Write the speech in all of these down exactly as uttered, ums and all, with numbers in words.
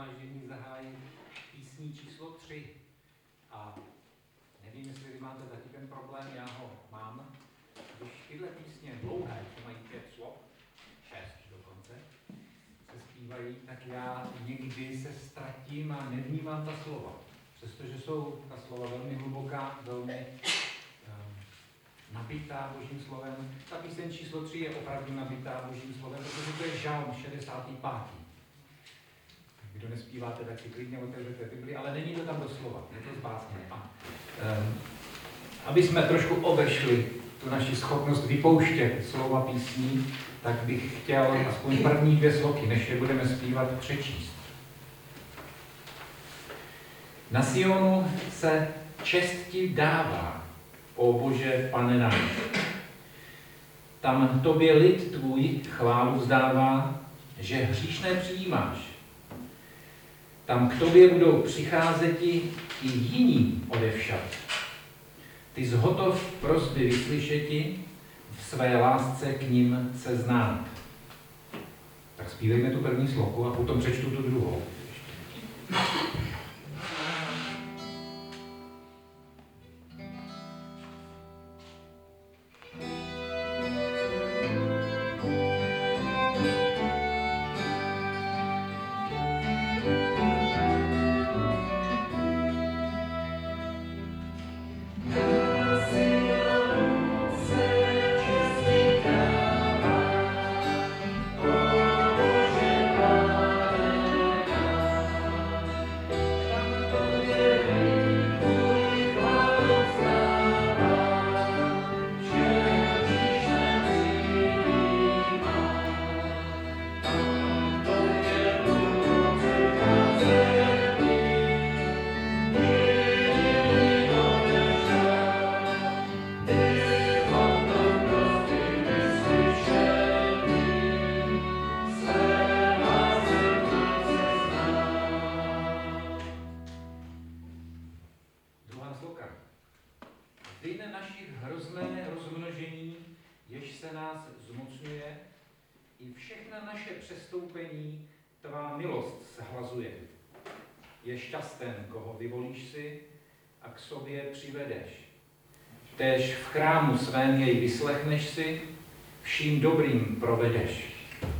shromáždění zahájit písní číslo tři. A nevím, jestli vy máte taky ten problém, já ho mám. Když tyhle písně dlouhé, že mají pět slov, šest dokonce, se zpívají, tak já někdy se ztratím a nevnímám ta slova. Přestože jsou ta slova velmi hluboká, velmi um, nabitá Božím slovem. Ta píseň číslo tři je opravdu nabitá Božím slovem, protože to je žalm šedesátý pátý. Kdo nespíváte, tak si klidně otevřete Bibli, ale není to tam doslova, je to zbásněné. A um, aby jsme trošku obešli tu naši schopnost vypouštět slova písní, tak bych chtěl aspoň první dvě sloky, než je budeme zpívat, přečíst. Na Sionu se česti dává, ó Bože, Pane náš. Tam tobě lid tvůj chválu vzdává, že hříšné přijímáš. Tam k tobě budou přicházeti i jiní odevšad. Ty zhotov prosby vyslyšeti, v své lásce k nim se znát. Tak zpívejme tu první sloku a potom přečtu tu druhou. Tvá milost se hlazuje. Je šťasten, koho vyvolíš si a k sobě přivedeš. Též v chrámu svém jej vyslechneš si, vším dobrým provedeš.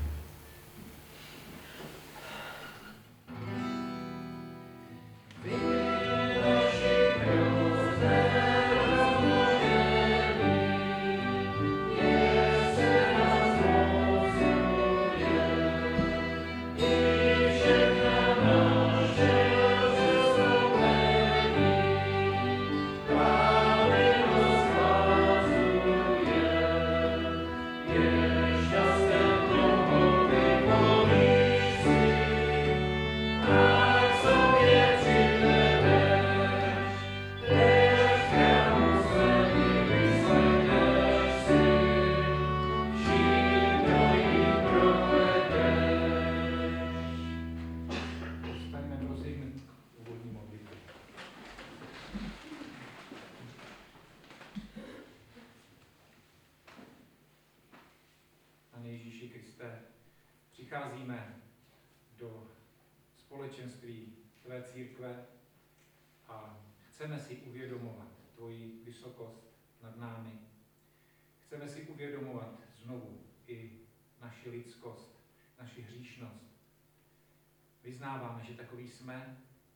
Přicházíme do společenství tvé církve a chceme si uvědomovat tvoji vysokost nad námi. Chceme si uvědomovat znovu i naši lidskost, naši hříšnost. Vyznáváme, že takový jsme,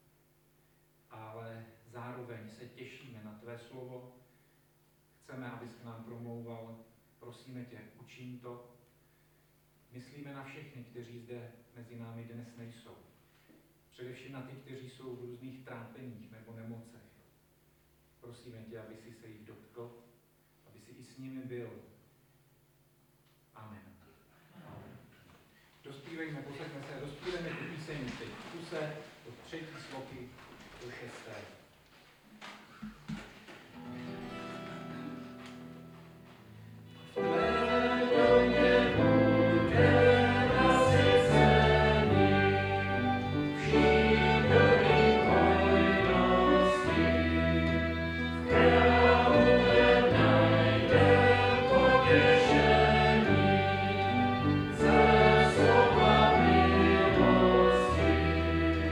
ale zároveň se těšíme na tvé slovo. Chceme, abys k nám promlouval. Prosíme tě, učiň to. Myslíme na všechny, kteří zde mezi námi dnes nejsou. Především na ty, kteří jsou v různých trápeních nebo nemocech. Prosíme tě, aby si se jich dotkl, aby si i s nimi byl. Amen. Amen. Dospívejme, posaďme se, dospívejme tu píseň teď v kuse od třetí sloky do šesté. Ze slova milosti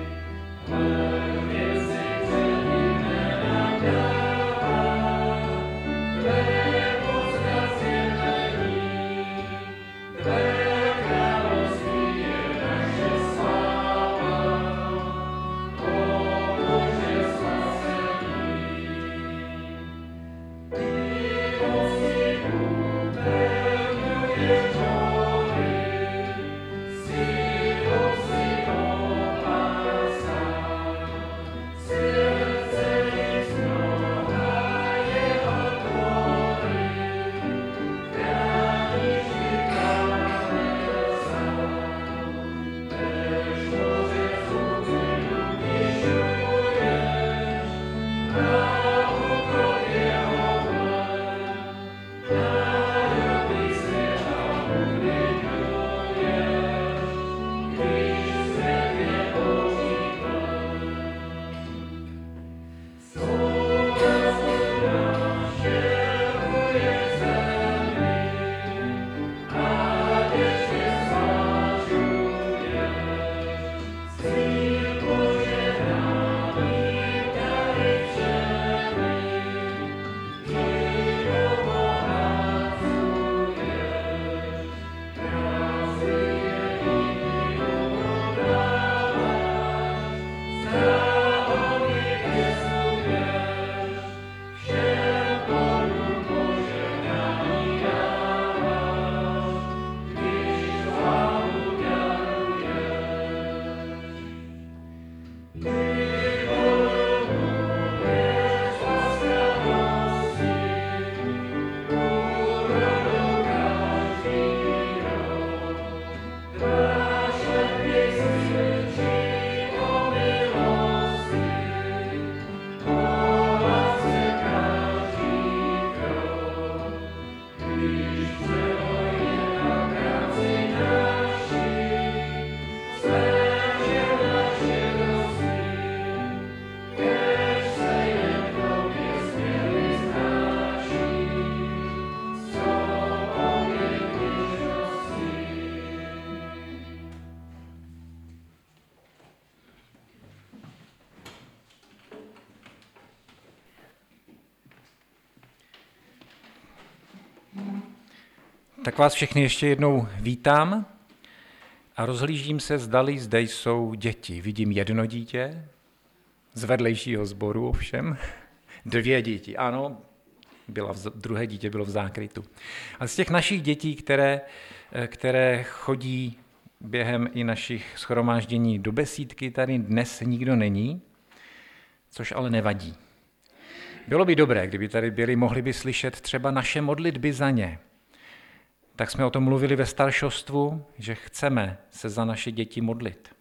Tak vás všechny ještě jednou vítám a rozhlížím se, zdali zde jsou děti. Vidím jedno dítě, z vedlejšího sboru ovšem, dvě děti, ano, byla v, druhé dítě bylo v zákrytu. A z těch našich dětí, které, které chodí během i našich shromáždění do besídky, tady dnes nikdo není, což ale nevadí. Bylo by dobré, kdyby tady byli, mohli by slyšet třeba naše modlitby za ně. Tak jsme o tom mluvili ve staršostvu, že chceme se za naše děti modlit.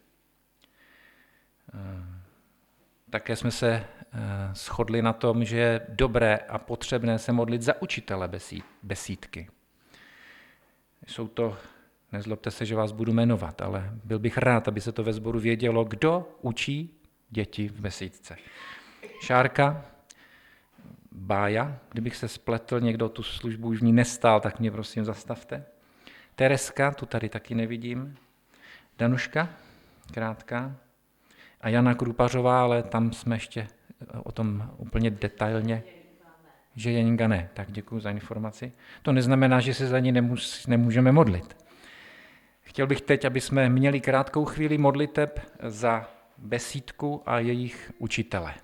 Také jsme se shodli na tom, že je dobré a potřebné se modlit za učitele besídky. Jsou to, nezlobte se, že vás budu jmenovat, ale byl bych rád, aby se to ve sboru vědělo, kdo učí děti v besídce. Šárka, Bája, kdybych se spletl, někdo tu službu už v ní nestál, tak mě prosím zastavte. Tereska, tu tady taky nevidím. Danuška, krátká. A Jana Krupařová, ale tam jsme ještě o tom úplně detailně. Že Jeninka ne. Tak děkuji za informaci. To neznamená, že se za ní nemus, nemůžeme modlit. Chtěl bych teď, aby jsme měli krátkou chvíli modliteb za besídku a jejich učitele.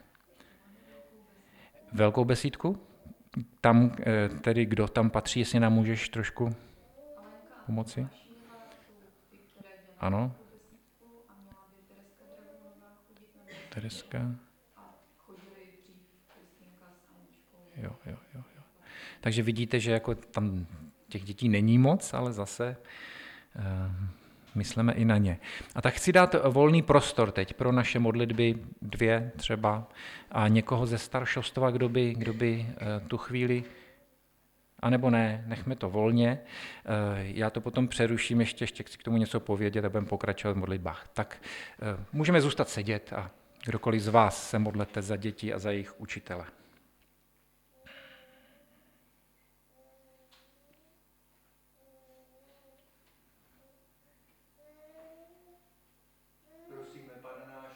Velkou besídku? Tam tedy, kdo tam patří, jestli nám můžeš trošku pomoci? Ano. Tereska. Jo, jo, jo, jo. Takže vidíte, že jako tam těch dětí není moc, ale zase uh, myslíme i na ně. A tak chci dát volný prostor teď pro naše modlitby, dvě třeba, a někoho ze staršostva, kdo by, kdo by uh, tu chvíli, anebo ne, nechme to volně. Uh, já to potom přeruším, ještě, ještě chci k tomu něco povědět a budeme pokračovat v modlitbách. Tak uh, můžeme zůstat sedět a kdokoliv z vás se modlete za děti a za jejich učitele. Prosíme, Pane náš,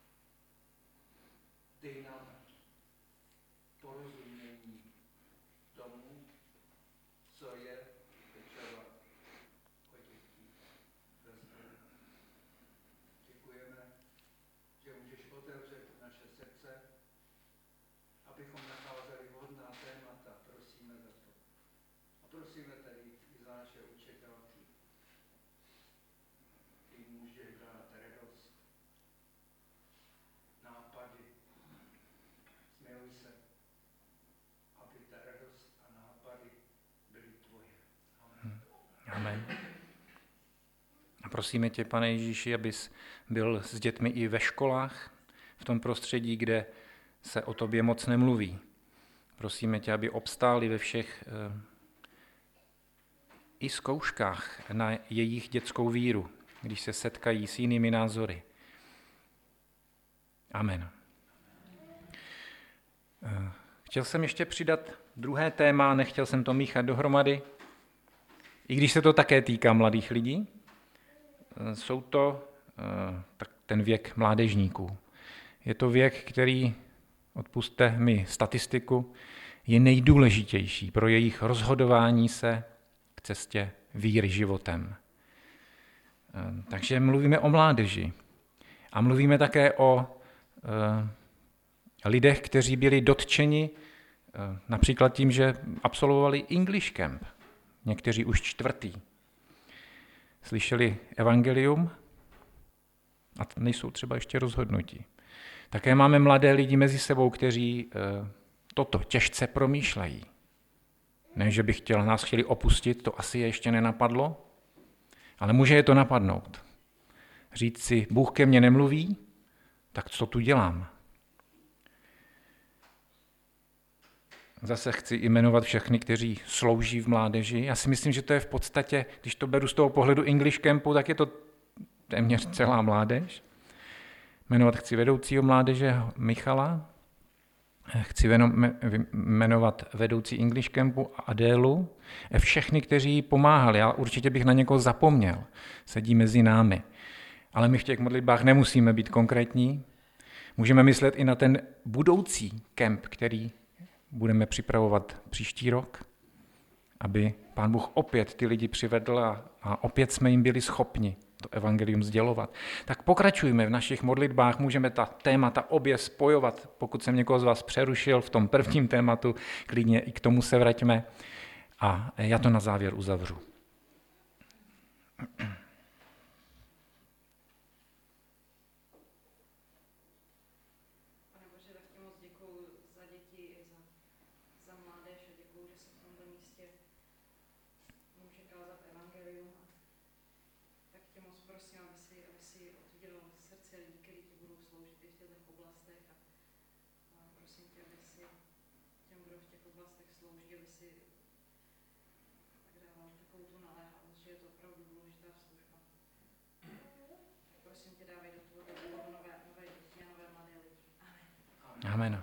dej nám porozumění tomu, co je pečovat o děti ve sboru. Děkujeme, že můžeš otevřet naše srdce, abychom nacházeli vhodná témata. Prosíme za to. A prosíme tady i za naše učitelky. Ty můžeš dát radost, nápady. Smiluj se, aby ta radost a nápady byly tvoje. Amen. Amen. A prosíme tě, Pane Ježíši, abys byl s dětmi i ve školách, v tom prostředí, kde se o tobě moc nemluví. Prosíme tě, aby obstáli ve všech eh, i zkouškách na jejich dětskou víru, když se setkají s jinými názory. Amen. Eh, chtěl jsem ještě přidat druhé téma, nechtěl jsem to míchat dohromady, i když se to také týká mladých lidí. Jsou to tak ten věk mládežníků. Je to věk, který, odpusťte mi statistiku, je nejdůležitější pro jejich rozhodování se k cestě víry životem. Takže mluvíme o mládeži. A mluvíme také o lidech, kteří byli dotčeni například tím, že absolvovali English Camp. Někteří už čtvrtý. Slyšeli evangelium a nejsou třeba ještě rozhodnutí. Také máme mladé lidi mezi sebou, kteří toto těžce promýšlejí. Ne, že by chtěl, nás chtěli opustit, to asi je ještě nenapadlo, ale může je to napadnout. Říct si, Bůh ke mně nemluví, tak co tu dělám? Zase chci jmenovat všechny, kteří slouží v mládeži. Já si myslím, že to je v podstatě, když to beru z toho pohledu English Campu, tak je to téměř celá mládež. Jmenovat chci vedoucího mládeže Michala, chci jmenovat vedoucí English Campu Adélu, všechny, kteří jí pomáhali. Já určitě bych na někoho zapomněl, sedí mezi námi. Ale my v těch modlitbách nemusíme být konkrétní. Můžeme myslet i na ten budoucí kemp, který budeme připravovat příští rok. aby Pán Bůh opět ty lidi přivedl a, a opět jsme jim byli schopni to evangelium sdělovat. Tak pokračujme v našich modlitbách, můžeme ta témata obě spojovat. Pokud jsem někoho z vás přerušil v tom prvním tématu, klidně i k tomu se vraťme. A já to na závěr uzavřu. Amen.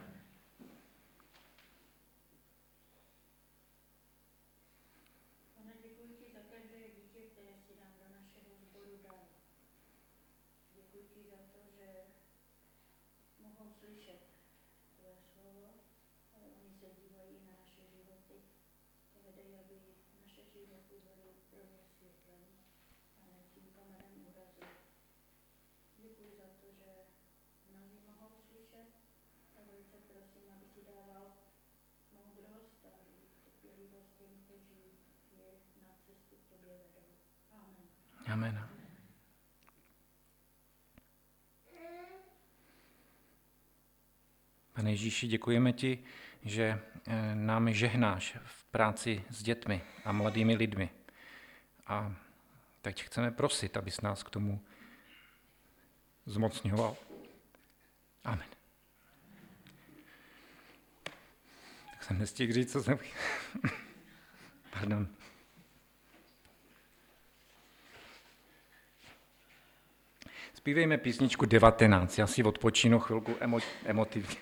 Pane, děkuji ti za každé dítě, které si dám do našeho sboru dal. Děkuji ti za to, že mohou slyšet tvoje slovo, ale oni se dívají na naše životy. Hledají, aby naše životy byly pro ně světlem a ne tím kamenem úrazu. Děkuji za to, že mnozí mohou slyšet. A velice prosím, aby ti dával moudrost a trpělivost těm, kteří je na cestu k tobě vedou. Amen. Amen. Pane Ježíši, děkujeme ti, že nám žehnáš v práci s dětmi a mladými lidmi. A teď chceme prosit, abys nás k tomu zmocňoval. Amen. Tak jsem nestihl říct, co jsem... Pardon. Zpívejme písničku devatenáct. Já si odpočinu chvilku emo- emotivně.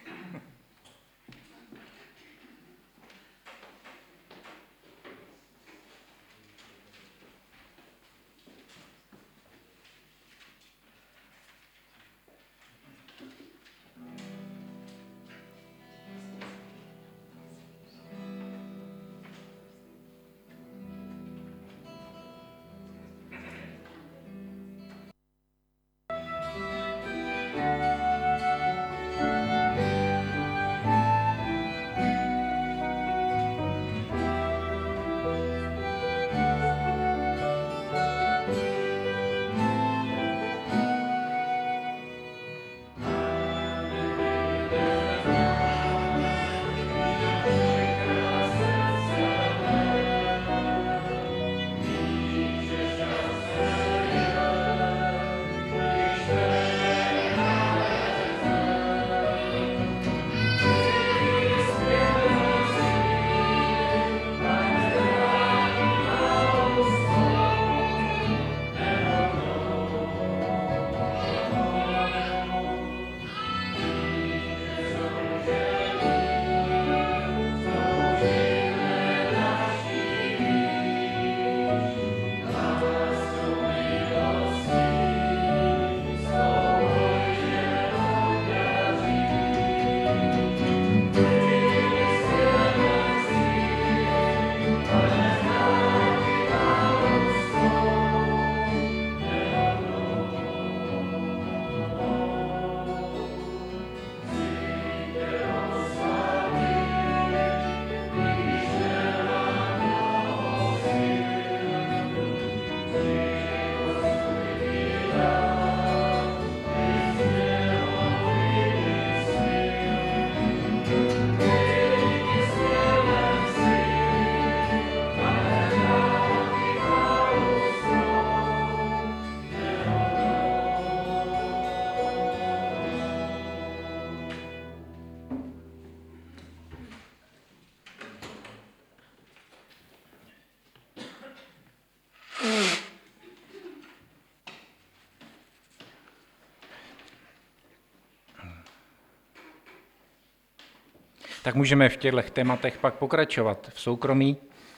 Tak můžeme v těchto tématech pak pokračovat v soukromí,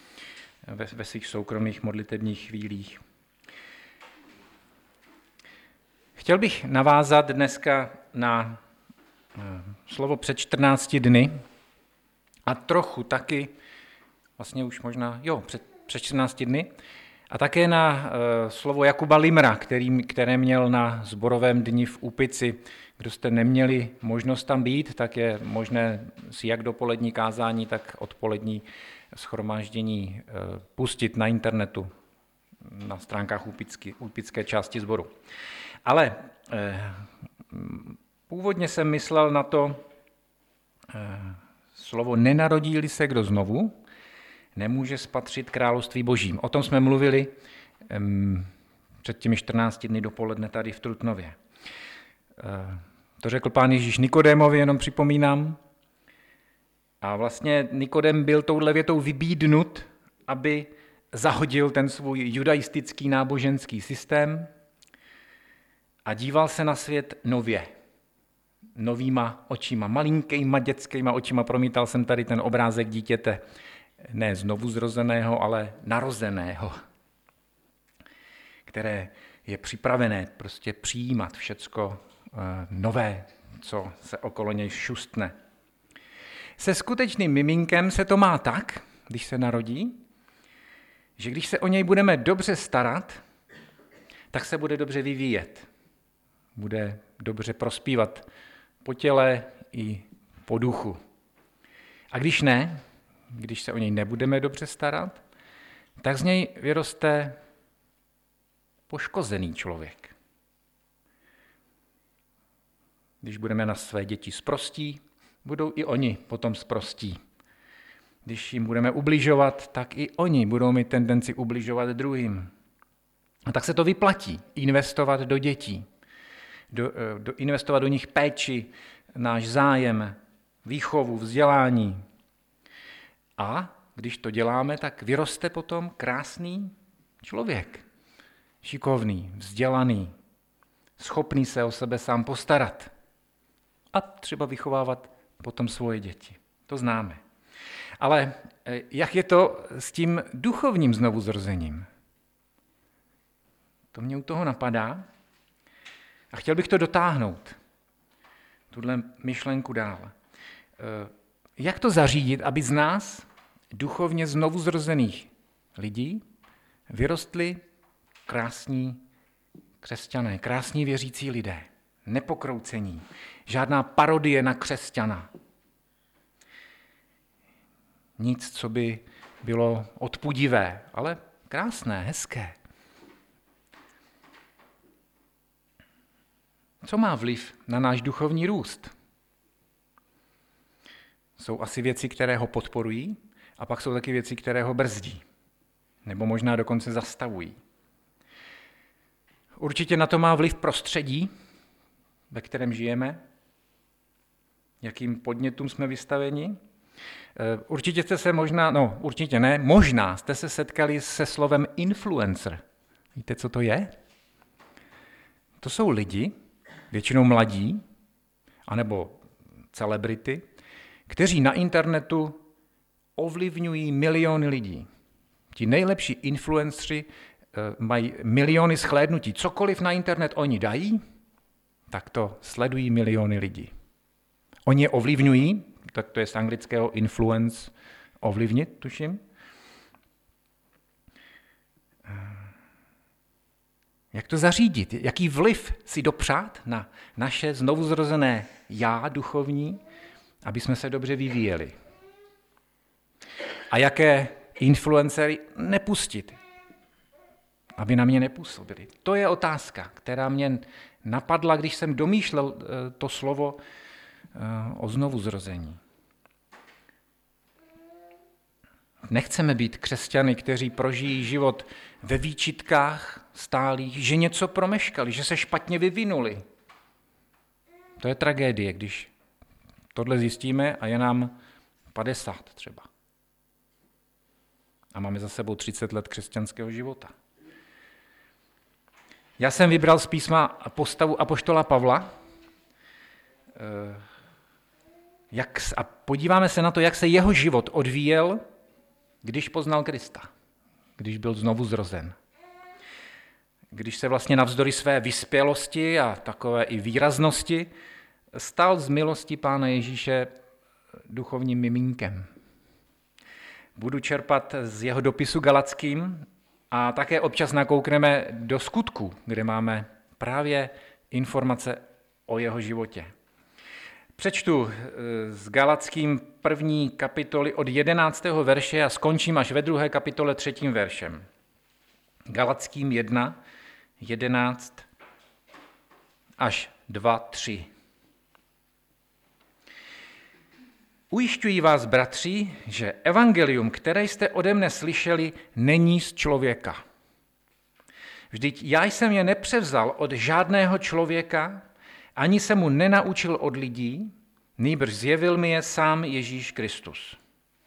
ve, ve svých soukromých modlitebních chvílích. Chtěl bych navázat dneska na slovo před čtrnácti dny a trochu taky vlastně už možná, jo, před, před čtrnácti dny, a také na uh, slovo Jakuba Limra, který, které měl na sborovém dni v Úpici. Kdo jste neměli možnost tam být, tak je možné si jak dopolední kázání, tak odpolední shromáždění uh, pustit na internetu, na stránkách Úpicky, Úpické části sboru. Ale uh, původně jsem myslel na to uh, slovo nenarodí-li se kdo znovu, nemůže spatřit království božím. O tom jsme mluvili um, před těmi čtrnácti dny dopoledne tady v Trutnově. Uh, to řekl pán Ježíš Nikodémovi, jenom připomínám. A vlastně Nikodém byl touhle větou vybídnut, aby zahodil ten svůj judaistický náboženský systém a díval se na svět nově. Novýma očima, malinkýma dětskýma očima. Promítal jsem tady ten obrázek dítěte, ne znovu zrozeného, ale narozeného, které je připravené prostě přijímat všecko nové, co se okolo něj šustne. Se skutečným miminkem se to má tak, když se narodí, že když se o něj budeme dobře starat, tak se bude dobře vyvíjet. Bude dobře prospívat po těle i po duchu. A když ne, když se o něj nebudeme dobře starat, tak z něj vyroste poškozený člověk. Když budeme na své děti sprostí, budou i oni potom sprostí. Když jim budeme ubližovat, tak i oni budou mít tendenci ubližovat druhým. A tak se to vyplatí, investovat do dětí, do, do, investovat do nich péči, náš zájem, výchovu, vzdělání. A když to děláme, tak vyroste potom krásný člověk, šikovný, vzdělaný, schopný se o sebe sám postarat a třeba vychovávat potom svoje děti. To známe. Ale jak je to s tím duchovním znovuzrozením? To mě u toho napadá a chtěl bych to dotáhnout, tuhle myšlenku dál. Jak to zařídit, aby z nás, duchovně znovuzrozených lidí, vyrostli krásní křesťané, krásní věřící lidé, nepokroucení, žádná parodie na křesťana. Nic, co by bylo odpudivé, ale krásné, hezké. Co má vliv na náš duchovní růst? Jsou asi věci, které ho podporují, a pak jsou taky věci, které ho brzdí, nebo možná dokonce zastavují. Určitě na to má vliv prostředí, ve kterém žijeme, jakým podnětům jsme vystaveni. Určitě jste se možná, no určitě ne, možná jste se setkali se slovem influencer. Víte, co to je? To jsou lidi, většinou mladí, anebo celebrity, kteří na internetu ovlivňují miliony lidí. Ti nejlepší influenceri mají miliony shlédnutí. Cokoliv na internet oni dají, tak to sledují miliony lidí. Oni je ovlivňují, tak to je z anglického influence, ovlivnit, tuším. Jak to zařídit? Jaký vliv si dopřát na naše znovuzrozené já duchovní, aby jsme se dobře vyvíjeli? A jaké influencery nepustit, aby na mě nepůsobili? To je otázka, která mě napadla, když jsem domýšlel to slovo o znovuzrození. Nechceme být křesťany, kteří prožijí život ve výčitkách stálých, že něco promeškali, že se špatně vyvinuli. To je tragédie, když tohle zjistíme a je nám padesát třeba. A máme za sebou třicet let křesťanského života. Já jsem vybral z písma postavu apoštola Pavla jak, a podíváme se na to, jak se jeho život odvíjel, když poznal Krista, když byl znovu zrozen. Když se vlastně navzdory své vyspělosti a takové i výraznosti stal z milosti Pána Ježíše duchovním miminkem. Budu čerpat z jeho dopisu Galackým a také občas nakoukneme do Skutků, kde máme právě informace o jeho životě. Přečtu s Galackým první kapitoly od jedenáctého verše a skončím až ve druhé kapitole třetím veršem. Galackým jedna, jedenáct až dva, tři. Ujišťuji vás, bratři, že evangelium, které jste ode mne slyšeli, není z člověka. Vždyť já jsem je nepřevzal od žádného člověka, ani se mu nenaučil od lidí, nýbrž zjevil mi je sám Ježíš Kristus.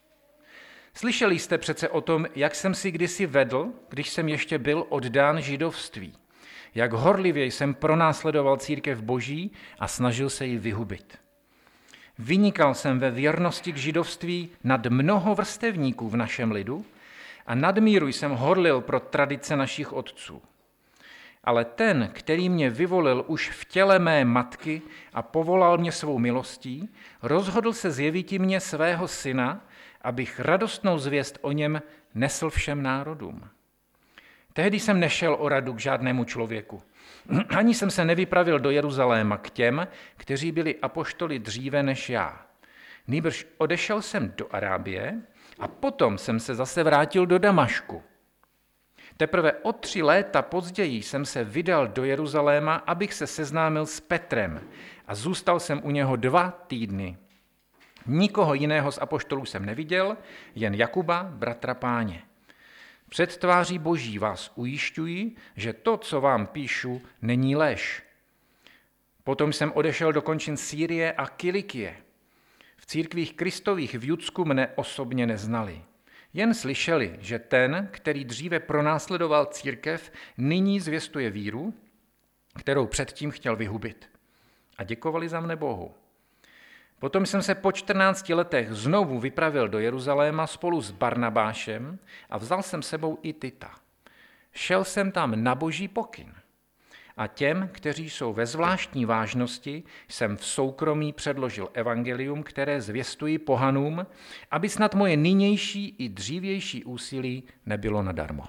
Slyšeli jste přece o tom, jak jsem si kdysi vedl, když jsem ještě byl oddán židovství, jak horlivě jsem pronásledoval církev Boží a snažil se ji vyhubit. Vynikal jsem ve věrnosti k židovství nad mnoho vrstevníků v našem lidu a nadmíru jsem horlil pro tradice našich otců. Ale ten, který mě vyvolil už v těle mé matky a povolal mě svou milostí, rozhodl se zjeviti mě svého syna, abych radostnou zvěst o něm nesl všem národům. Tehdy jsem nešel o radu k žádnému člověku. Ani jsem se nevypravil do Jeruzaléma k těm, kteří byli apoštoli dříve než já. Nýbrž odešel jsem do Arábie a potom jsem se zase vrátil do Damašku. Teprve o tři léta později jsem se vydal do Jeruzaléma, abych se seznámil s Petrem a zůstal jsem u něho dva týdny. Nikoho jiného z apoštolů jsem neviděl, jen Jakuba, bratra Páně. Před tváří Boží vás ujišťuji, že to, co vám píšu, není lež. Potom jsem odešel do končin Sýrie a Kilikie. V církvích Kristových v Judsku mne osobně neznali. Jen slyšeli, že ten, který dříve pronásledoval církev, nyní zvěstuje víru, kterou předtím chtěl vyhubit. A děkovali za mne Bohu. Potom jsem se po čtrnácti letech znovu vypravil do Jeruzaléma spolu s Barnabášem a vzal jsem sebou i Tita. Šel jsem tam na Boží pokyn. A těm, kteří jsou ve zvláštní vážnosti, jsem v soukromí předložil evangelium, které zvěstuji pohanům, aby snad moje nynější i dřívější úsilí nebylo nadarmo.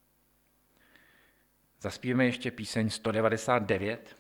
Zaspívíme ještě píseň sto devadesát devět.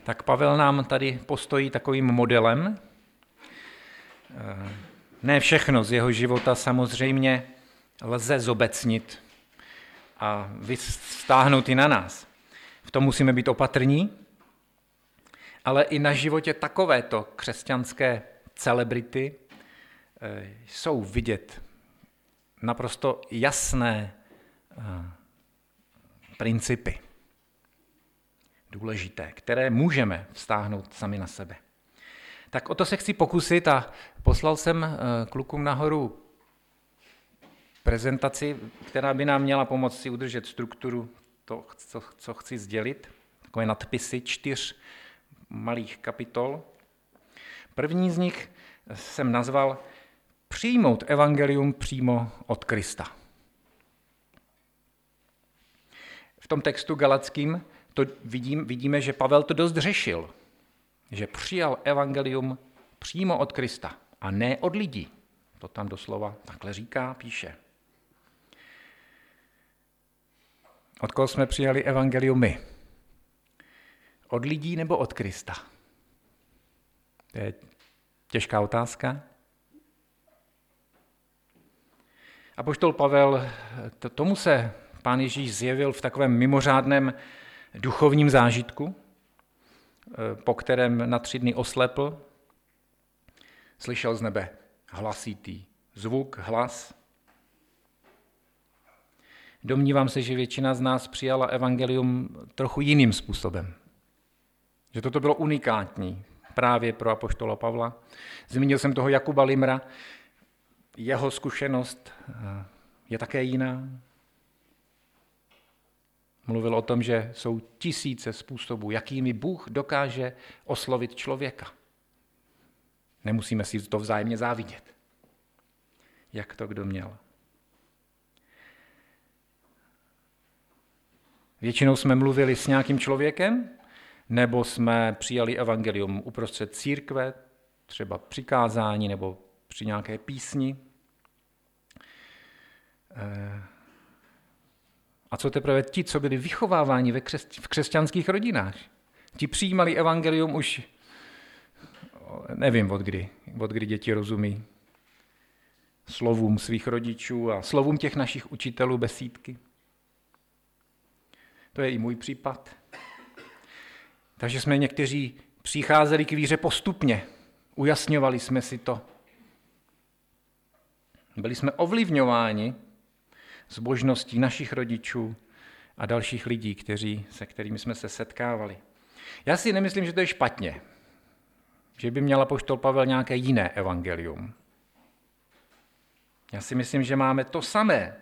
tak Pavel nám tady postojí takovým modelem. Ne všechno z jeho života samozřejmě lze zobecnit a vztáhnout i na nás. V tom musíme být opatrní, ale i na životě takovéto křesťanské celebrity jsou vidět naprosto jasné principy, důležité, které můžeme vztáhnout sami na sebe. Tak o to se chci pokusit a poslal jsem klukům nahoru prezentaci, která by nám měla pomoct si udržet strukturu, to, co, co chci sdělit, takové nadpisy čtyř malých kapitol. První z nich jsem nazval Přijmout evangelium přímo od Krista. V tom textu galackým to vidím, vidíme, že Pavel to dost řešil, že přijal evangelium přímo od Krista a ne od lidí. To tam doslova takhle říká, píše. Od koho jsme přijali evangelium my? Od lidí nebo od Krista? To je těžká otázka. Apoštol Pavel, tomu se Pán Ježíš zjevil v takovém mimořádném duchovním zážitku, po kterém na tři dny oslepl, slyšel z nebe hlasitý zvuk, hlas. Domnívám se, že většina z nás přijala evangelium trochu jiným způsobem. Že toto bylo unikátní právě pro apoštola Pavla. Zmínil jsem toho Jakuba Limra, jeho zkušenost je také jiná. Mluvil o tom, že jsou tisíce způsobů, jakými Bůh dokáže oslovit člověka. Nemusíme si to vzájemně závidět. Jak to kdo měl. Většinou jsme mluvili s nějakým člověkem, nebo jsme přijali evangelium uprostřed církve, třeba přikázání nebo při nějaké písni. A co teprve ti, co byli vychováváni ve křes- v křesťanských rodinách? Ti přijímali evangelium už, nevím od kdy, od kdy děti rozumí slovům svých rodičů a slovům těch našich učitelů besídky. To je i můj případ. Takže jsme někteří přicházeli k víře postupně, ujasňovali jsme si to. Byli jsme ovlivňováni zbožností našich rodičů a dalších lidí, kteří, se kterými jsme se setkávali. Já si nemyslím, že to je špatně, že by měl apoštol Pavel nějaké jiné evangelium. Já si myslím, že máme to samé.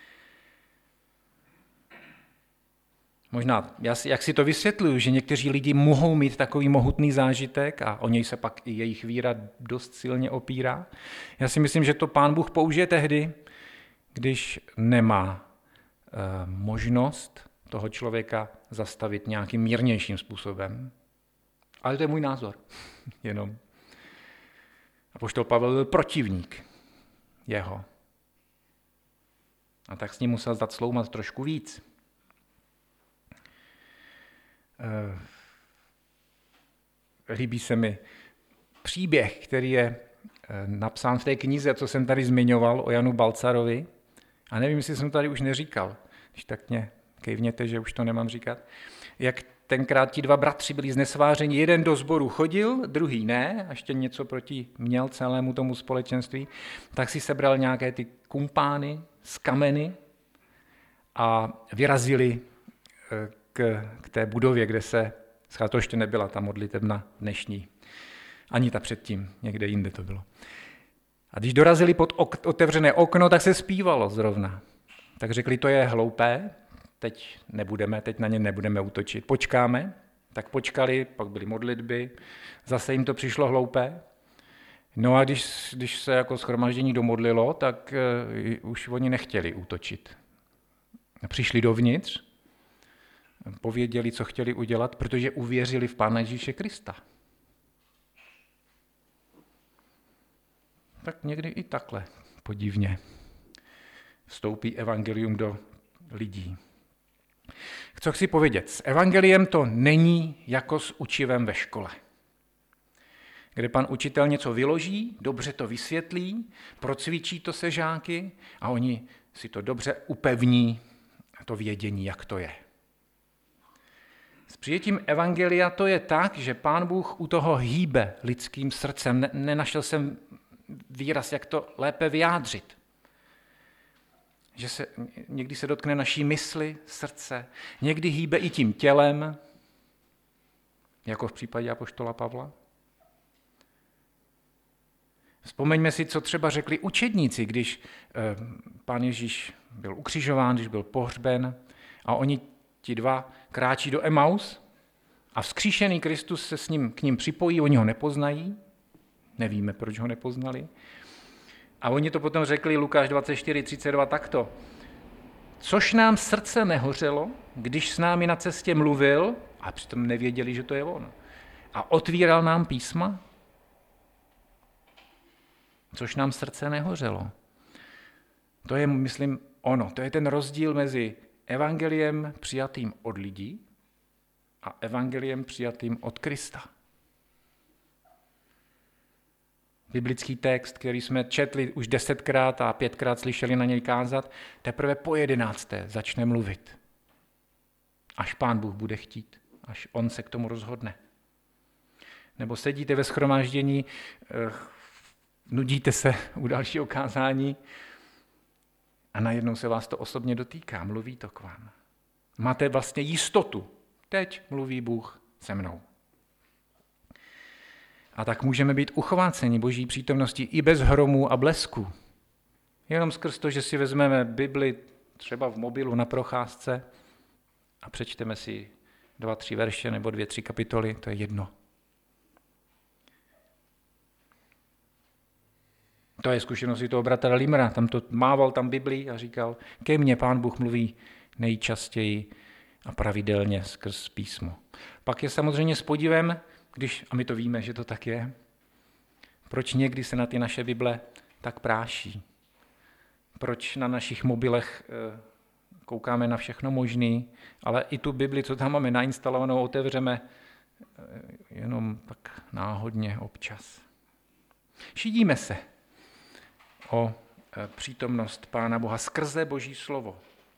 Možná, jak si to vysvětluju, že někteří lidi mohou mít takový mohutný zážitek a o něj se pak i jejich víra dost silně opírá. Já si myslím, že to Pán Bůh použije tehdy, když nemá e, možnost toho člověka zastavit nějakým mírnějším způsobem. Ale to je můj názor. Jenom. Apoštol Pavel byl protivník jeho. A tak s ním musel zacloumat trošku víc. Líbí se mi příběh, který je napsán v té knize, co jsem tady zmiňoval o Janu Balcarovi. A nevím, jestli jsem tady už neříkal, když tak mě kejvněte, že už to nemám říkat. Jak tenkrát ti dva bratři byli znesvářeni, jeden do sboru chodil, druhý ne, a ještě něco proti měl celému tomu společenství, tak si sebral nějaké ty kumpány z kameny a vyrazili k, k té budově, kde se, to ještě nebyla ta modlitebna dnešní, ani ta předtím, někde jinde to bylo. A když dorazili pod ok, otevřené okno, tak se zpívalo zrovna. Tak řekli, to je hloupé, teď nebudeme, teď na ně nebudeme útočit, počkáme. Tak počkali, pak byly modlitby, zase jim to přišlo hloupé. No a když, když se jako shromaždění domodlilo, tak uh, už oni nechtěli útočit. Přišli dovnitř, pověděli, co chtěli udělat, protože uvěřili v Pána Ježíše Krista. Tak někdy i takhle podivně vstoupí evangelium do lidí. Co chci povědět? S evangeliem to není jako s učivem ve škole, kde pan učitel něco vyloží, dobře to vysvětlí, procvičí to se žáky a oni si to dobře upevní, to vědění, jak to je. S přijetím evangelia to je tak, že Pán Bůh u toho hýbe lidským srdcem. Ne, nenašel jsem výraz, jak to lépe vyjádřit. Že se, někdy se dotkne naší mysli, srdce, někdy hýbe i tím tělem, jako v případě apoštola Pavla. Vzpomeňme si, co třeba řekli učedníci, když eh, Pán Ježíš byl ukřižován, když byl pohřben a oni ti dva kráčí do Emaus a vzkříšený Kristus se s ním, k ním připojí, oni ho nepoznají, nevíme, proč ho nepoznali. A oni to potom řekli, Lukáš dvacet čtyři třicet dva, takto. Což nám srdce nehořelo, když s námi na cestě mluvil, a přitom nevěděli, že to je on, a otvíral nám písma, což nám srdce nehořelo. To je, myslím, ono. To je ten rozdíl mezi evangeliem přijatým od lidí a evangeliem přijatým od Krista. Biblický text, který jsme četli už desetkrát a pětkrát slyšeli na něj kázat, teprve po jedenácté začne mluvit. Až Pán Bůh bude chtít, až on se k tomu rozhodne. Nebo sedíte ve shromáždění, nudíte se u dalšího kázání a najednou se vás to osobně dotýká, mluví to k vám. Máte vlastně jistotu. Teď mluví Bůh se mnou. A tak můžeme být uchváceni Boží přítomnosti i bez hromů a blesku. Jenom skrz to, že si vezmeme Bibli třeba v mobilu na procházce a přečteme si dva, tři verše nebo dvě, tři kapitoly, to je jedno. To je zkušenost i toho bratra Limra, tam to mával tam Biblii a říkal, ke mně Pán Bůh mluví nejčastěji a pravidelně skrz písmo. Pak je samozřejmě s podívem, když, a my to víme, že to tak je, proč někdy se na ty naše Bible tak práší? Proč na našich mobilech koukáme na všechno možný, ale i tu Bibli, co tam máme nainstalovanou, otevřeme jenom tak náhodně občas. Šidíme se o přítomnost Pána Boha skrze Boží slovo.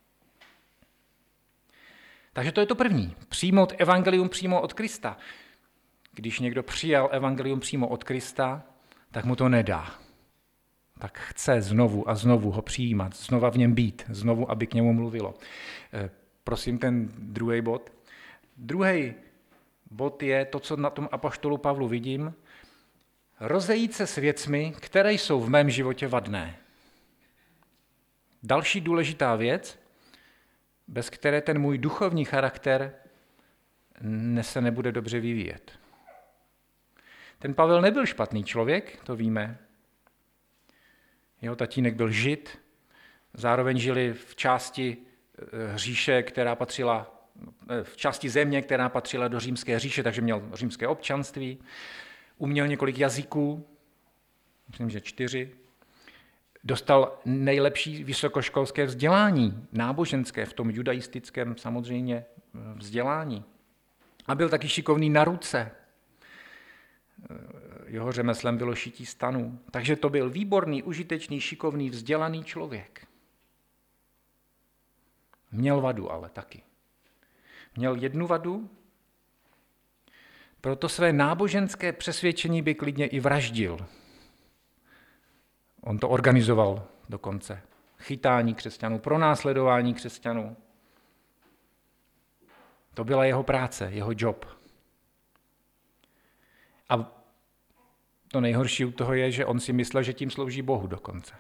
Takže to je to první. Přijmout evangelium přímo od Krista. Když někdo přijal evangelium přímo od Krista, tak mu to nedá. Tak chce znovu a znovu ho přijímat, znova v něm být, znovu, aby k němu mluvilo. Prosím ten druhý bod. Druhý bod je to, co na tom apoštolu Pavlu vidím, rozejít se s věcmi, které jsou v mém životě vadné. Další důležitá věc, bez které ten můj duchovní charakter se nebude dobře vyvíjet. Ten Pavel nebyl špatný člověk, to víme. Jeho tatínek byl Žid, zároveň žili v části říše, která patřila, v části země, která patřila do římské říše, takže měl římské občanství. Uměl několik jazyků, myslím, že čtyři. Dostal nejlepší vysokoškolské vzdělání, náboženské, v tom judaistickém samozřejmě vzdělání. A byl taky šikovný na ruce. Jeho řemeslem bylo šití stanů. Takže to byl výborný, užitečný, šikovný, vzdělaný člověk. Měl vadu ale taky. Měl jednu vadu, proto své náboženské přesvědčení by klidně i vraždil. On to organizoval dokonce. Chytání křesťanů, pronásledování křesťanů. To byla jeho práce, jeho job. A to nejhorší u toho je, že on si myslel, že tím slouží Bohu dokonce.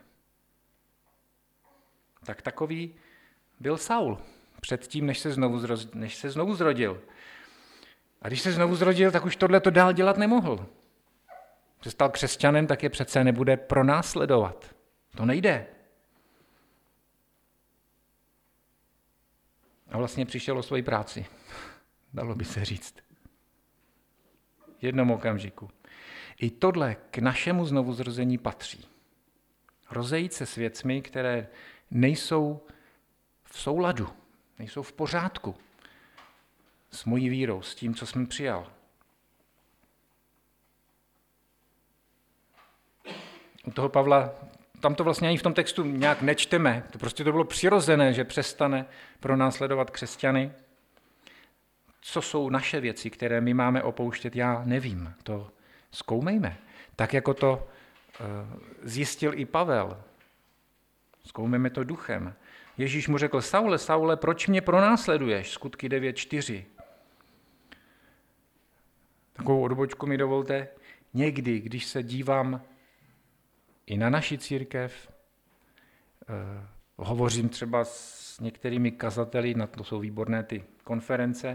Tak takový byl Saul předtím, než se znovu, zroz, než se znovu zrodil. A když se znovu zrodil, tak už tohle to dál dělat nemohl. Se stal křesťanem, tak je přece nebude pronásledovat. To nejde. A vlastně přišel o svoji práci. Dalo by se říct. V jednom okamžiku. I tohle k našemu znovuzrození patří. Rozejít se s věcmi, které nejsou v souladu, nejsou v pořádku. s mojí vírou, s tím, co jsem přijal. U toho Pavla, tam to vlastně ani v tom textu nějak nečteme, to prostě to bylo přirozené, že přestane pronásledovat křesťany. Co jsou naše věci, které my máme opouštět, já nevím, to zkoumejme. Tak jako to uh, zjistil i Pavel. Zkoumejme to duchem. Ježíš mu řekl, Saule, Saule, proč mě pronásleduješ? Skutky devět čtyři. Takovou odbočku mi dovolte. Někdy, když se dívám i na naši církev, eh, hovořím třeba s některými kazateli, na to jsou výborné ty konference,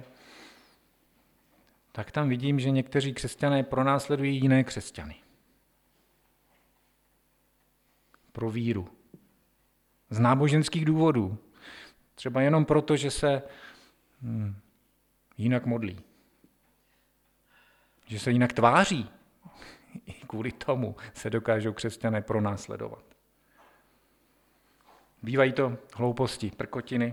tak tam vidím, že někteří křesťané pronásledují jiné křesťany. Pro víru. Z náboženských důvodů. Třeba jenom proto, že se hm, jinak modlí. Že se jinak tváří. I kvůli tomu se dokážou křesťané pronásledovat. Bývají to hlouposti, prkotiny.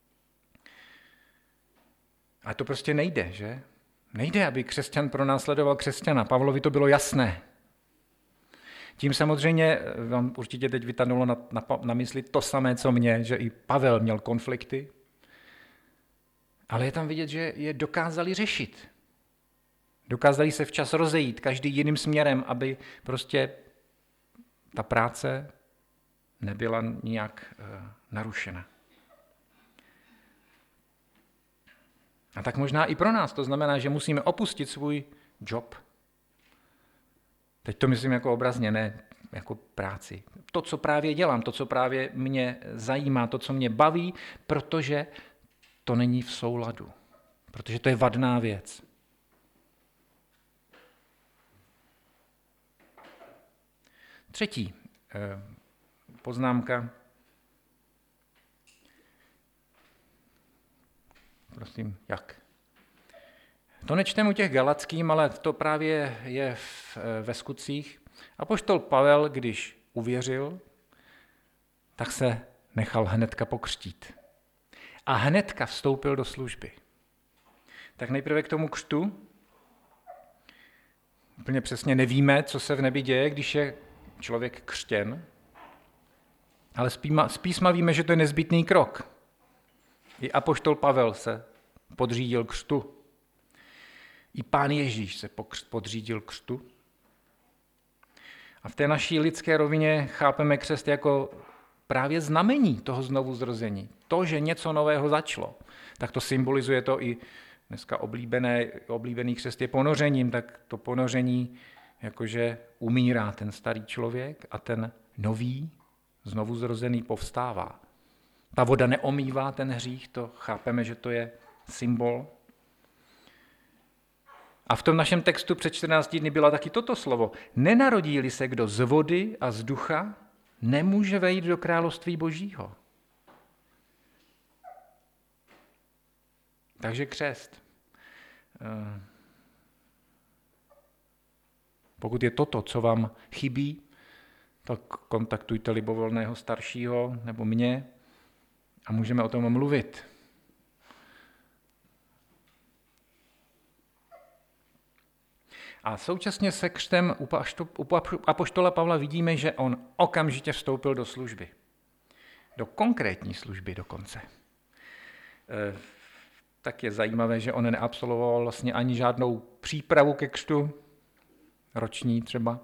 A to prostě nejde, že? Nejde, aby křesťan pronásledoval křesťana. Pavlovi to bylo jasné. Tím samozřejmě vám určitě teď vytanulo na, na, na mysli to samé, co mě, že i Pavel měl konflikty, ale je tam vidět, že je dokázali řešit. Dokázali se včas rozejít, každý jiným směrem, aby prostě ta práce nebyla nijak uh, narušena. A tak možná i pro nás to znamená, že musíme opustit svůj job. Teď to myslím jako obrazně, ne jako práci. To, co právě dělám, to, co právě mě zajímá, to, co mě baví, protože to není v souladu. Protože to je vadná věc. Třetí eh, poznámka. Prosím, jak? To nečteme u těch Galackým, ale to právě je v, ve Skutcích. Apoštol Pavel, když uvěřil, tak se nechal hnedka pokřtít. A hnedka vstoupil do služby. Tak nejprve k tomu křtu. Úplně přesně nevíme, co se v nebi děje, když je člověk křtěn, ale z písma víme, že to je nezbytný krok. I apoštol Pavel se podřídil křtu. I Pán Ježíš se podřídil křtu. A v té naší lidské rovině chápeme křest jako právě znamení toho znovuzrození. To, že něco nového začalo. Tak to symbolizuje to i dneska oblíbené, oblíbený křest je ponořením, tak to ponoření jakože umírá ten starý člověk a ten nový, znovuzrozený povstává. Ta voda neomývá ten hřích, to chápeme, že to je symbol. A v tom našem textu před čtrnácti dny bylo taky toto slovo. Nenarodí-li se kdo z vody a z ducha, nemůže vejít do království Božího. Takže křest. Pokud je toto, co vám chybí, tak kontaktujte libovolného staršího nebo mě a můžeme o tom mluvit. A současně se křtem u apoštola Pavla vidíme, že on okamžitě vstoupil do služby. Do konkrétní služby dokonce. E, tak je zajímavé, že on neabsolvoval vlastně ani žádnou přípravu ke křtu, roční třeba.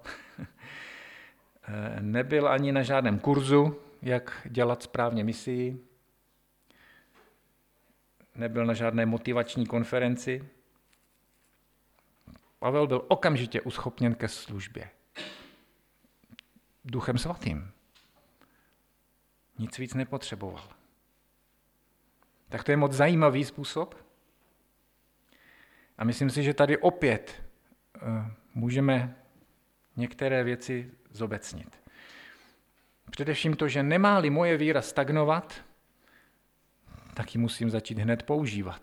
E, nebyl ani na žádném kurzu, jak dělat správně misii. Nebyl na žádné motivační konferenci. Pavel byl okamžitě uschopněn ke službě. Duchem svatým. Nic víc nepotřeboval. Tak to je moc zajímavý způsob. A myslím si, že tady opět uh, můžeme některé věci zobecnit. Především to, že nemá-li moje víra stagnovat, tak ji musím začít hned používat.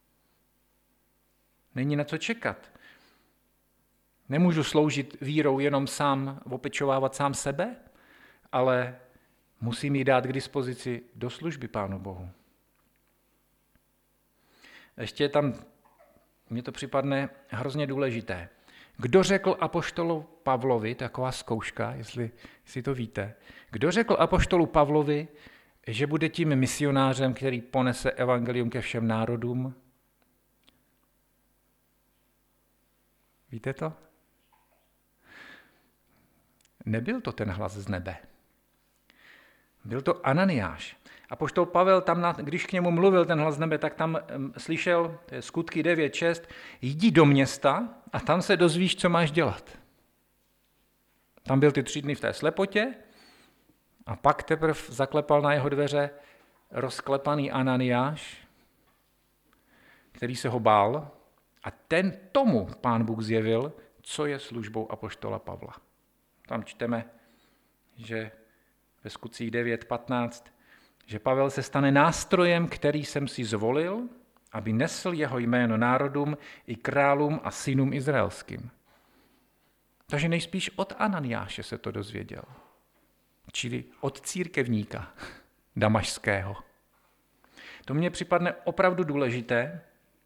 Není na co čekat. Nemůžu sloužit vírou jenom sám, opečovávat sám sebe, ale musím ji dát k dispozici do služby Pánu Bohu. Ještě je tam mně to připadne hrozně důležité. Kdo řekl apoštolu Pavlovi, taková zkouška, jestli si to víte, kdo řekl apoštolu Pavlovi, že bude tím misionářem, který ponese evangelium ke všem národům? Víte to? Nebyl to ten hlas z nebe. Byl to Ananiáš. Apoštol Pavel tam, když k němu mluvil ten hlas z nebe, tak tam slyšel, to je Skutky devět šest, jdi do města a tam se dozvíš, co máš dělat. Tam byl ty tři dny v té slepotě a pak teprve zaklepal na jeho dveře rozklepaný Ananiáš, který se ho bál, a ten tomu Pán Bůh zjevil, co je službou apoštola Pavla. Tam čteme, že ve Skutcích devět patnáct, že Pavel se stane nástrojem, který jsem si zvolil, aby nesl jeho jméno národům i králům a synům izraelským. Takže nejspíš od Ananiáše se to dozvěděl. Čili od církevníka damašského. To mně připadne opravdu důležité.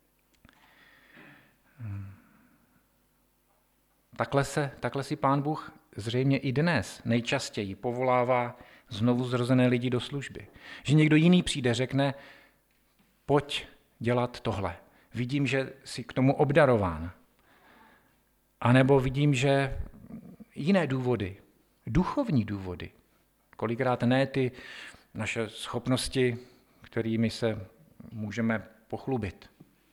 Takhle, se, takhle si Pán Bůh zřejmě i dnes nejčastěji povolává znovu zrozené lidi do služby. Že někdo jiný přijde, řekne, pojď dělat tohle. Vidím, že jsi k tomu obdarován. A nebo vidím, že jiné důvody, duchovní důvody, kolikrát ne ty naše schopnosti, kterými se můžeme pochlubit.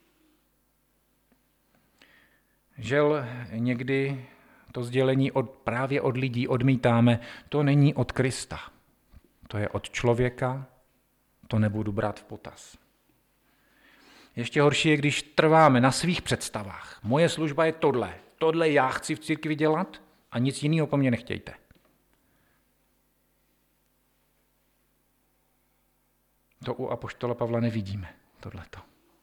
Žel někdy to sdělení od, právě od lidí odmítáme, to není od Krista. To je od člověka, to nebudu brát v potaz. Ještě horší je, když trváme na svých představách. Moje služba je tohle. Tohle já chci v církvi dělat a nic jiného po mně nechtějte. To u apoštola Pavla nevidíme, tohleto.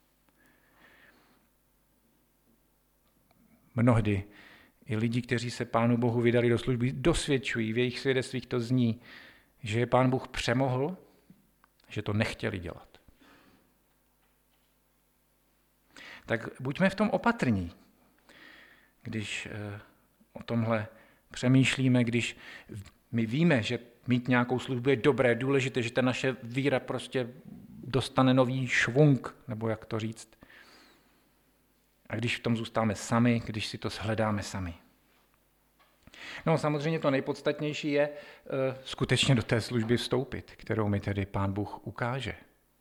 Mnohdy i lidi, kteří se Pánu Bohu vydali do služby, dosvědčují, v jejich svědectvích to zní, že je Pán Bůh přemohl, že to nechtěli dělat. Tak buďme v tom opatrní, když o tomhle přemýšlíme, když my víme, že mít nějakou službu je dobré, důležité, že ta naše víra prostě dostane nový švung, nebo jak to říct. A když v tom zůstáme sami, když si to shledáme sami. No samozřejmě to nejpodstatnější je uh, skutečně do té služby vstoupit, kterou mi tedy Pán Bůh ukáže.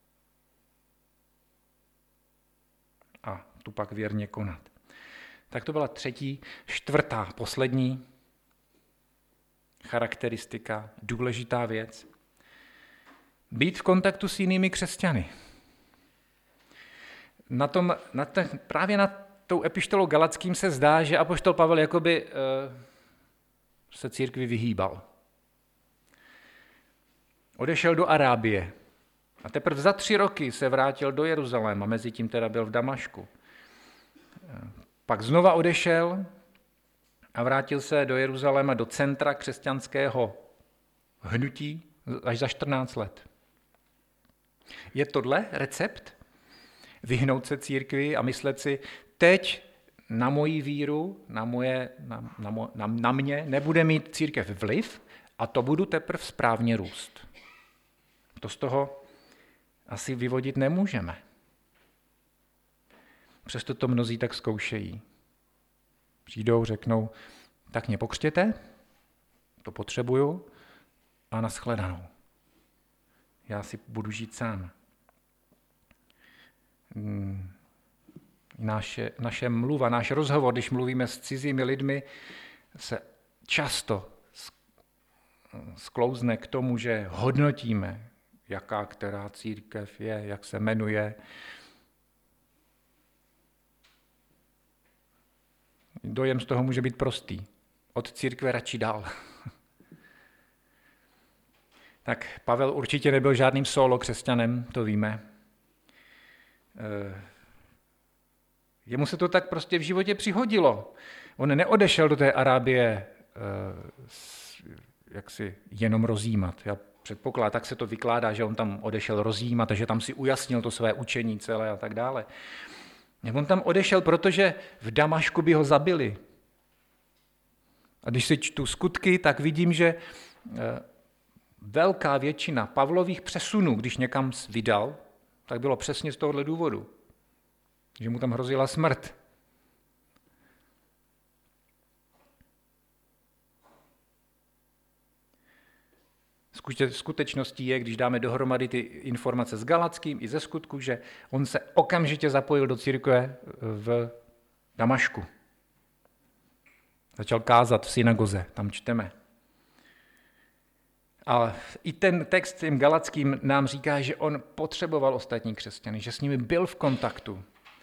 A tu pak věrně konat. Tak to byla třetí, čtvrtá, poslední charakteristika, důležitá věc. Být v kontaktu s jinými křesťany. Na tom, na ten, právě na tou epištolou Galackým se zdá, že apoštol Pavel jakoby uh, se církvi vyhýbal. Odešel do Arábie a teprve za tři roky se vrátil do Jeruzaléma, mezi tím teda byl v Damašku. Pak znova odešel a vrátil se do Jeruzaléma, do centra křesťanského hnutí až za čtrnáct let. Je tohle recept? Vyhnout se církvi a myslet si, teď na moji víru, na, moje, na, na, na, na mě nebude mít církev vliv a to budu teprve správně růst. To z toho asi vyvodit nemůžeme. Přesto to mnozí tak zkoušejí. Přijdou, řeknou, tak mě pokřtěte, to potřebuju a nashledanou. Já si budu žít sám. Naše, naše mluva, náš rozhovor, když mluvíme s cizími lidmi, se často sklouzne k tomu, že hodnotíme, jaká která církev je, jak se jmenuje. Dojem z toho může být prostý. Od církve radši dál. Tak Pavel určitě nebyl žádným solo křesťanem, to víme. Jemu se to tak prostě v životě přihodilo. On neodešel do té Arábie jak si jenom rozjímat. Já předpokládám, tak se to vykládá, že on tam odešel rozjímat a že tam si ujasnil to své učení celé a tak dále. Jak on tam odešel, protože v Damašku by ho zabili. A když si čtu skutky, tak vidím, že velká většina Pavlových přesunů, když někam vydal, tak bylo přesně z tohohle důvodu, že mu tam hrozila smrt. Skutečností je, když dáme dohromady ty informace s Galackým i ze skutku, že on se okamžitě zapojil do církve v Damašku. Začal kázat v synagoze, tam čteme. A i ten text tím Galackým nám říká, že on potřeboval ostatní křesťany, že s nimi byl v kontaktu.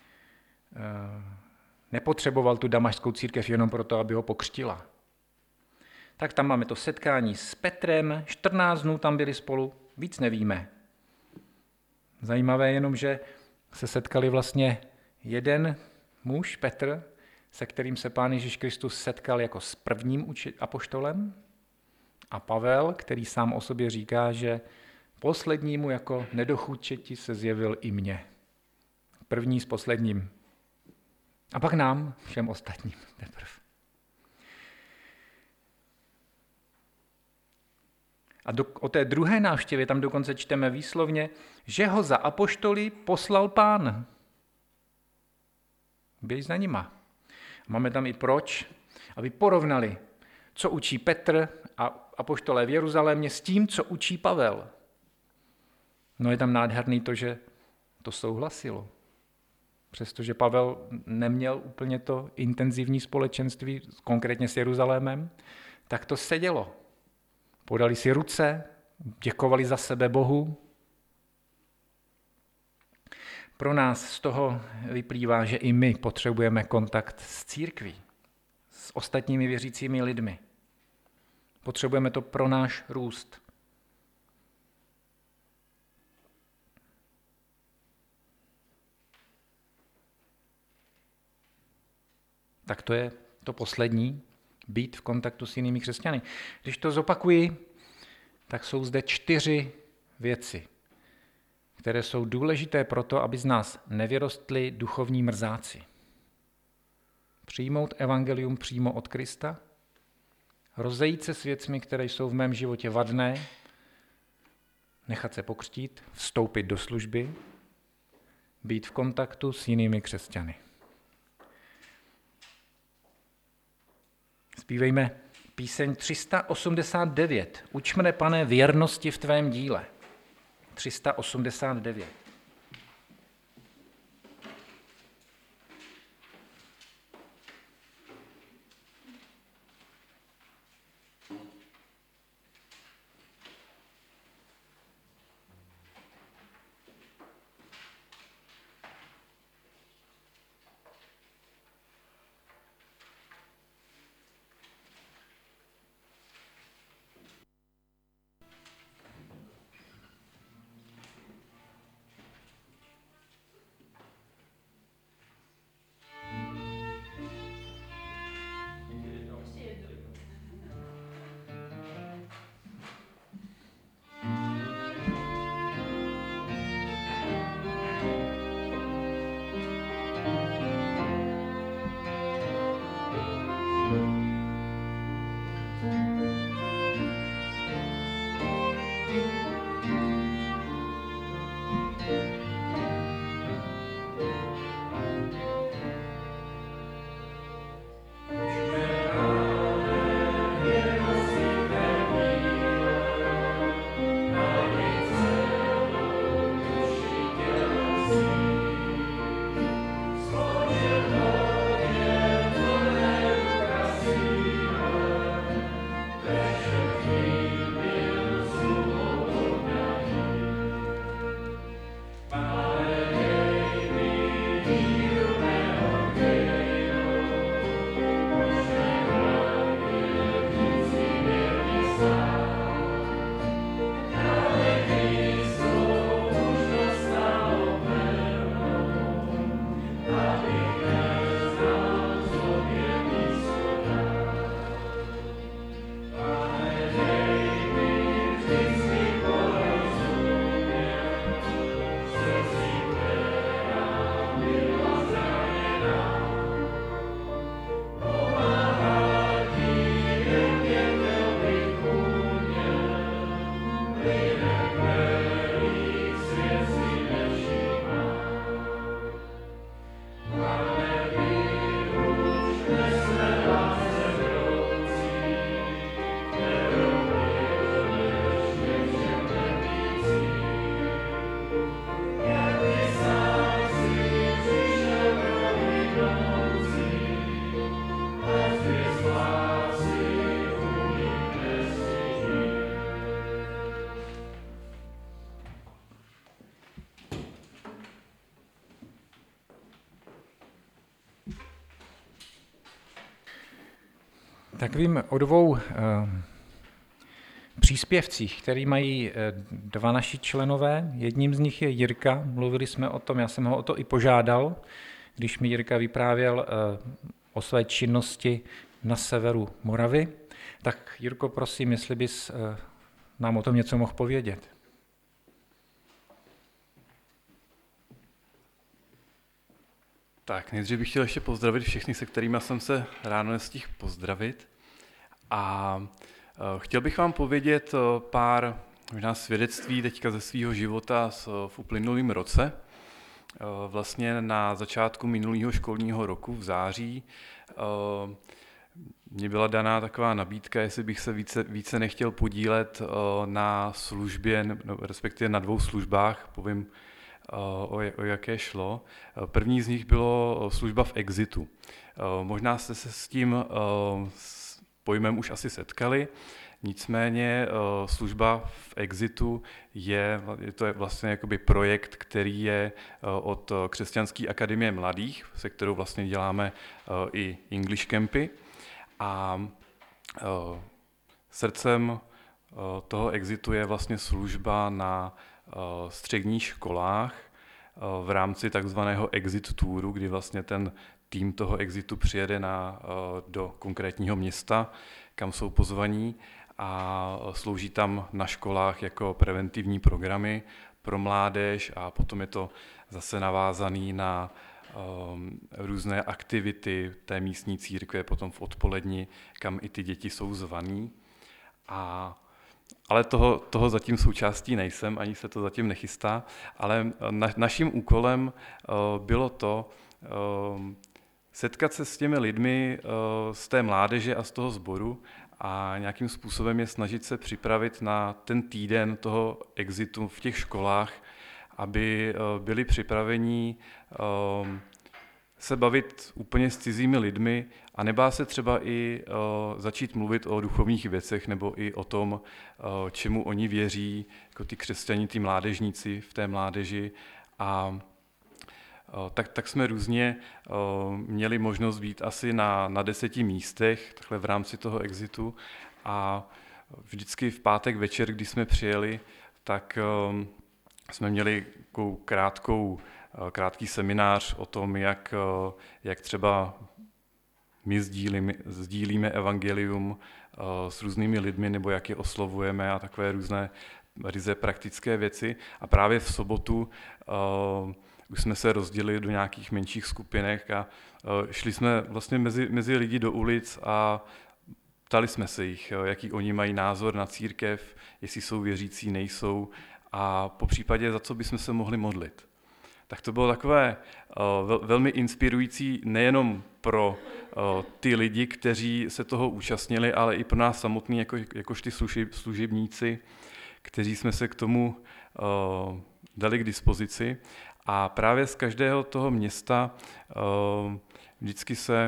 Nepotřeboval tu damašskou církev jenom proto, aby ho pokřtila. Tak tam máme to setkání s Petrem, čtrnáct dnů tam byli spolu, víc nevíme. Zajímavé jenom, že se setkali vlastně jeden muž, Petr, se kterým se Pán Ježíš Kristus setkal jako s prvním apoštolem, a Pavel, který sám o sobě říká, že poslednímu jako nedochůdčeti se zjevil i mně. První s posledním. A pak nám, všem ostatním teprve. A do, o té druhé návštěvě tam dokonce čteme výslovně, že ho za apoštoly poslal Pán. Běž za nima. Máme tam i proč, aby porovnali, co učí Petr a apoštolé v Jeruzalémě s tím, co učí Pavel. No je tam nádherný to, že to souhlasilo. Přestože Pavel neměl úplně to intenzivní společenství, konkrétně s Jeruzalémem, tak to sedělo. Podali si ruce, děkovali za sebe Bohu. Pro nás z toho vyplývá, že i my potřebujeme kontakt s církví, s ostatními věřícími lidmi. Potřebujeme to pro náš růst. Tak to je to poslední, být v kontaktu s jinými křesťany. Když to zopakuji, tak jsou zde čtyři věci, které jsou důležité pro to, aby z nás nevyrostli duchovní mrzáci. Přijmout evangelium přímo od Krista, rozejít se s věcmi, které jsou v mém životě vadné, nechat se pokřtít, vstoupit do služby, být v kontaktu s jinými křesťany. Zpívejme píseň tři sta osmdesát devět. Uč mne, Pane, věrnosti v tvém díle. tři sta osmdesát devět. Tak vím o dvou uh, příspěvcích, který mají uh, dva naši členové. Jedním z nich je Jirka, mluvili jsme o tom, já jsem ho o to i požádal, když mi Jirka vyprávěl uh, o své činnosti na severu Moravy. Tak Jirko, prosím, jestli bys uh, nám o tom něco mohl povědět. Tak, nejdřív bych chtěl ještě pozdravit všechny, se kterými jsem se ráno nestihl pozdravit. A uh, chtěl bych vám povědět uh, pár možná svědectví teďka ze svého života z, uh, v uplynulém roce. Uh, vlastně na začátku minulého školního roku v září uh, mně byla daná taková nabídka, jestli bych se více, více nechtěl podílet uh, na službě, no, respektive na dvou službách, povím, O, o jaké šlo. První z nich bylo služba v Exitu. Možná jste se s tím s pojmem už asi setkali, nicméně služba v Exitu je, to je vlastně jakoby projekt, který je od Křesťanské akademie mladých, se kterou vlastně děláme i English campy. A srdcem toho Exitu je vlastně služba na středních školách v rámci takzvaného exit touru, kdy vlastně ten tým toho exitu přijede na, do konkrétního města, kam jsou pozvaní a slouží tam na školách jako preventivní programy pro mládež a potom je to zase navázaný na um, různé aktivity té místní církve potom v odpoledni, kam i ty děti jsou zvaný. A Ale toho, toho zatím součástí nejsem, ani se to zatím nechystá, ale na, naším úkolem uh, bylo to uh, setkat se s těmi lidmi uh, z té mládeže a z toho sboru a nějakým způsobem je snažit se připravit na ten týden toho exitu v těch školách, aby uh, byli připraveni uh, se bavit úplně s cizími lidmi a nebá se třeba i uh, začít mluvit o duchovních věcech nebo i o tom, uh, čemu oni věří, jako ty křesťaní, ty mládežníci v té mládeži. A uh, tak, tak jsme různě uh, měli možnost být asi na, na deseti místech, takhle v rámci toho exitu. A vždycky v pátek večer, když jsme přijeli, tak um, jsme měli takovou krátkou krátký seminář o tom, jak, jak třeba my sdílíme, sdílíme evangelium s různými lidmi, nebo jak je oslovujeme a takové různé ryze praktické věci. A právě v sobotu uh, už jsme se rozdělili do nějakých menších skupinek a uh, šli jsme vlastně mezi, mezi lidi do ulic a ptali jsme se jich, jaký oni mají názor na církev, jestli jsou věřící, nejsou a po případě za co bychom se mohli modlit. Tak to bylo takové uh, velmi inspirující nejenom pro uh, ty lidi, kteří se toho účastnili, ale i pro nás samotný, jako, jakož ty služeb, služebníci, kteří jsme se k tomu uh, dali k dispozici. A právě z každého toho města uh, vždycky se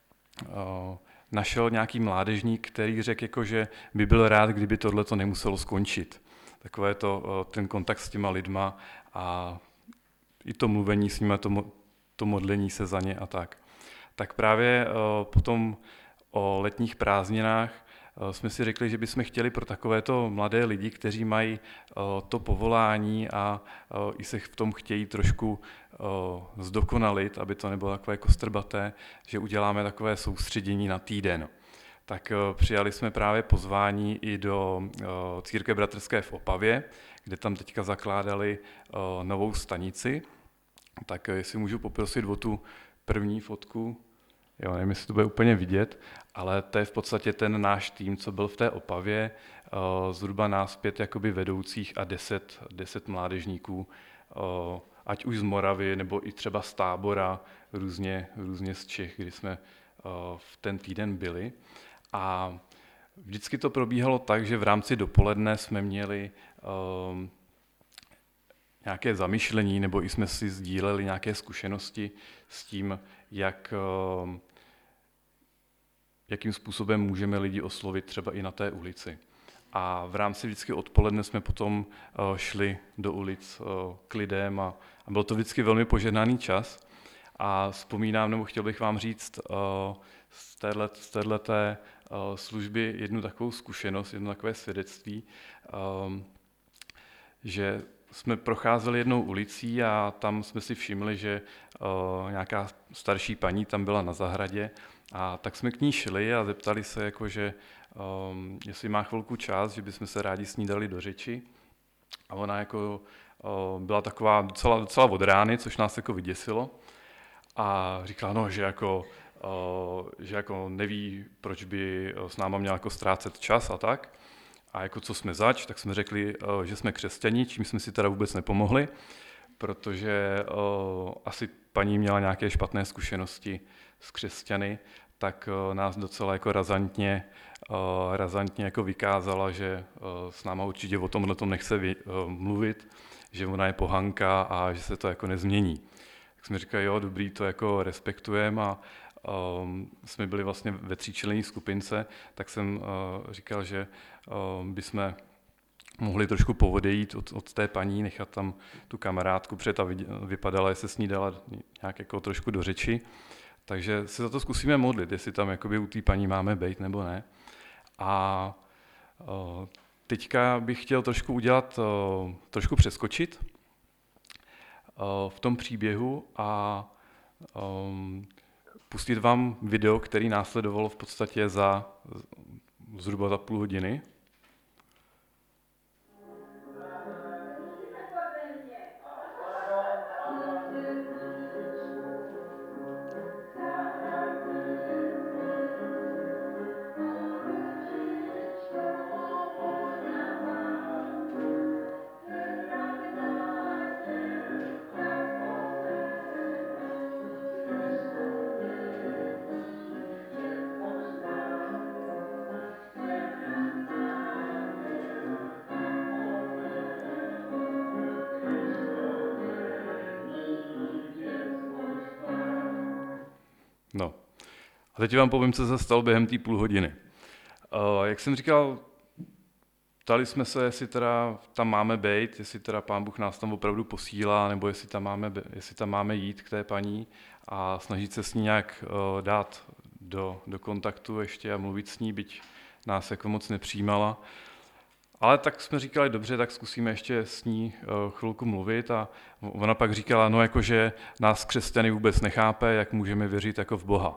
uh, našel nějaký mládežník, který řekl, jako, že by byl rád, kdyby tohleto nemuselo skončit. Takové to, uh, ten kontakt s těma lidma a i to mluvení s nimi, to, to modlení se za ně a tak. Tak právě uh, potom o letních prázdninách uh, jsme si řekli, že bychom chtěli pro takovéto mladé lidi, kteří mají uh, to povolání a uh, i se v tom chtějí trošku uh, zdokonalit, aby to nebylo takové kostrbaté, že uděláme takové soustředění na týden. Tak uh, přijali jsme právě pozvání i do uh, Církve bratrské v Opavě, kde tam teďka zakládali uh, novou stanici. Tak jestli můžu poprosit o tu první fotku, jo, nevím, jestli to bude úplně vidět, ale to je v podstatě ten náš tým, co byl v té Opavě, uh, zhruba nás pět jakoby vedoucích a deset, deset mládežníků, uh, ať už z Moravy, nebo i třeba z Tábora, různě, různě z Čech, kdy jsme uh, v ten týden byli. A vždycky to probíhalo tak, že v rámci dopoledne jsme měli um, nějaké zamyšlení, nebo i jsme si sdíleli nějaké zkušenosti s tím, jak, um, jakým způsobem můžeme lidi oslovit třeba i na té ulici. A v rámci vždycky odpoledne jsme potom uh, šli do ulic uh, k lidem a, a byl to vždycky velmi požehnaný čas. A vzpomínám, nebo chtěl bych vám říct uh, z téhleté, z téhleté služby jednu takovou zkušenost, jedno takové svědectví, že jsme procházeli jednou ulicí a tam jsme si všimli, že nějaká starší paní tam byla na zahradě, a tak jsme k ní šli a zeptali se, jako, že um, jestli má chvilku čas, že bychom se rádi s ní dali do řeči. A ona jako, uh, byla taková docela, docela od rány, což nás jako vyděsilo. A říkala, no, že, jako, uh, že jako neví, proč by s náma měla jako ztrácet čas a tak. A jako co jsme zač, tak jsme řekli, uh, že jsme křesťani, čím jsme si teda vůbec nepomohli, protože uh, asi paní měla nějaké špatné zkušenosti s křesťany, tak uh, nás docela jako razantně, uh, razantně jako vykázala, že uh, s náma určitě o tomhle tom nechce vě, uh, mluvit, že ona je pohanka a že se to jako nezmění. Tak jsme říkali, jo, dobrý, to jako respektujeme, a um, jsme byli vlastně ve tříčlenní skupince, tak jsem uh, říkal, že uh, bychom mohli trošku povodejít od, od té paní, nechat tam tu kamarádku, protože ta vypadala, jestli se s ní dala nějak jako trošku do řeči. Takže se za to zkusíme modlit, jestli tam jakoby u té paní máme být nebo ne. A o, teďka bych chtěl trošku udělat, o, trošku přeskočit o, v tom příběhu a o, pustit vám video, který následovalo v podstatě za zhruba za půl hodiny. No. A teď vám povím, co se stalo během té půl hodiny. Uh, jak jsem říkal, ptali jsme se, jestli teda tam máme být, jestli teda Pán Bůh nás tam opravdu posílá, nebo jestli tam máme, jestli tam máme jít k té paní a snažit se s ní nějak uh, dát do, do kontaktu ještě a mluvit s ní, byť nás jako moc nepřijímala. Ale tak jsme říkali, dobře, tak zkusíme ještě s ní uh, chvilku mluvit, a ona pak říkala, no jakože nás křesťany vůbec nechápe, jak můžeme věřit jako v Boha.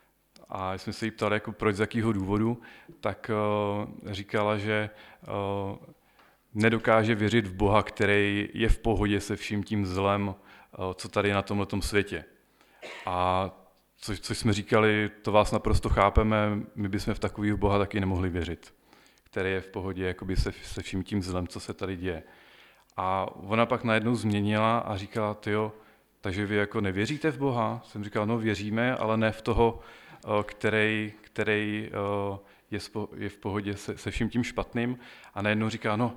A jsme se jí ptali, jako proč, z jakého důvodu, tak uh, říkala, že uh, nedokáže věřit v Boha, který je v pohodě se vším tím zlem, uh, co tady je na tomhletom světě. A což, což jsme říkali, to vás naprosto chápeme, my bychom v takového Boha taky nemohli věřit, který je v pohodě jakoby se, se vším tím zlem, co se tady děje. A ona pak najednou změnila a říkala, tyjo, takže vy jako nevěříte v Boha? Jsem říkal, no věříme, ale ne v toho, který, který je v pohodě se, se vším tím špatným. A najednou říká, no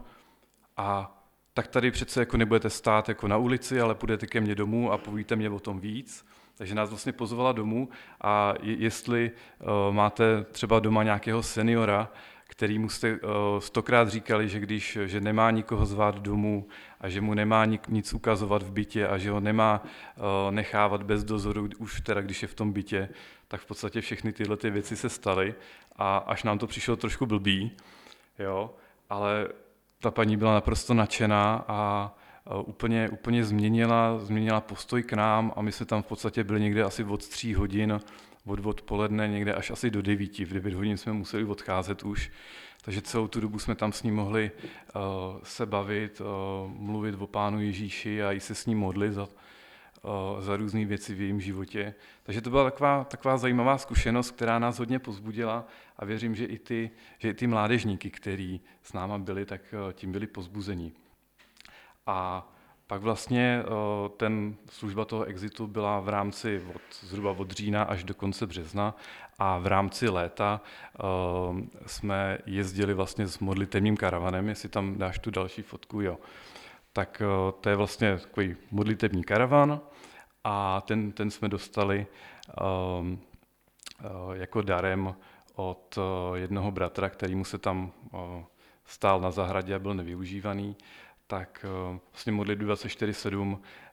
a tak tady přece jako nebudete stát jako na ulici, ale půjdete ke mně domů a povíte mě o tom víc. Takže nás vlastně pozvala domů, a jestli máte třeba doma nějakého seniora, kterýmu jste stokrát říkali, že když že nemá nikoho zvát domů a že mu nemá nic ukazovat v bytě a že ho nemá nechávat bez dozoru, už teda když je v tom bytě, tak v podstatě všechny tyhle ty věci se staly, a až nám to přišlo trošku blbý, jo, ale ta paní byla naprosto nadšená a úplně, úplně změnila, změnila postoj k nám, a my jsme tam v podstatě byli někde asi od tří hodin, od odpoledne někde až asi do devíti. V devět hodin jsme museli odcházet už, takže celou tu dobu jsme tam s ní mohli uh, se bavit, uh, mluvit o Pánu Ježíši a i se s ní modlit za, uh, za různé věci v jejím životě. Takže to byla taková, taková zajímavá zkušenost, která nás hodně povzbudila, a věřím, že i ty, že i ty mládežníky, kteří s náma byli, tak uh, tím byli povzbuzení. A pak vlastně ten služba toho exitu byla v rámci od, zhruba od října až do konce března, a v rámci léta uh, jsme jezdili vlastně s modlitevním karavanem, jestli tam dáš tu další fotku, jo. Tak uh, to je vlastně takový modlitevní karavan, a ten, ten jsme dostali uh, uh, jako darem od uh, jednoho bratra, kterýmu se tam uh, stál na zahradě a byl nevyužívaný. Tak vlastně modlitby dvacet čtyři sedm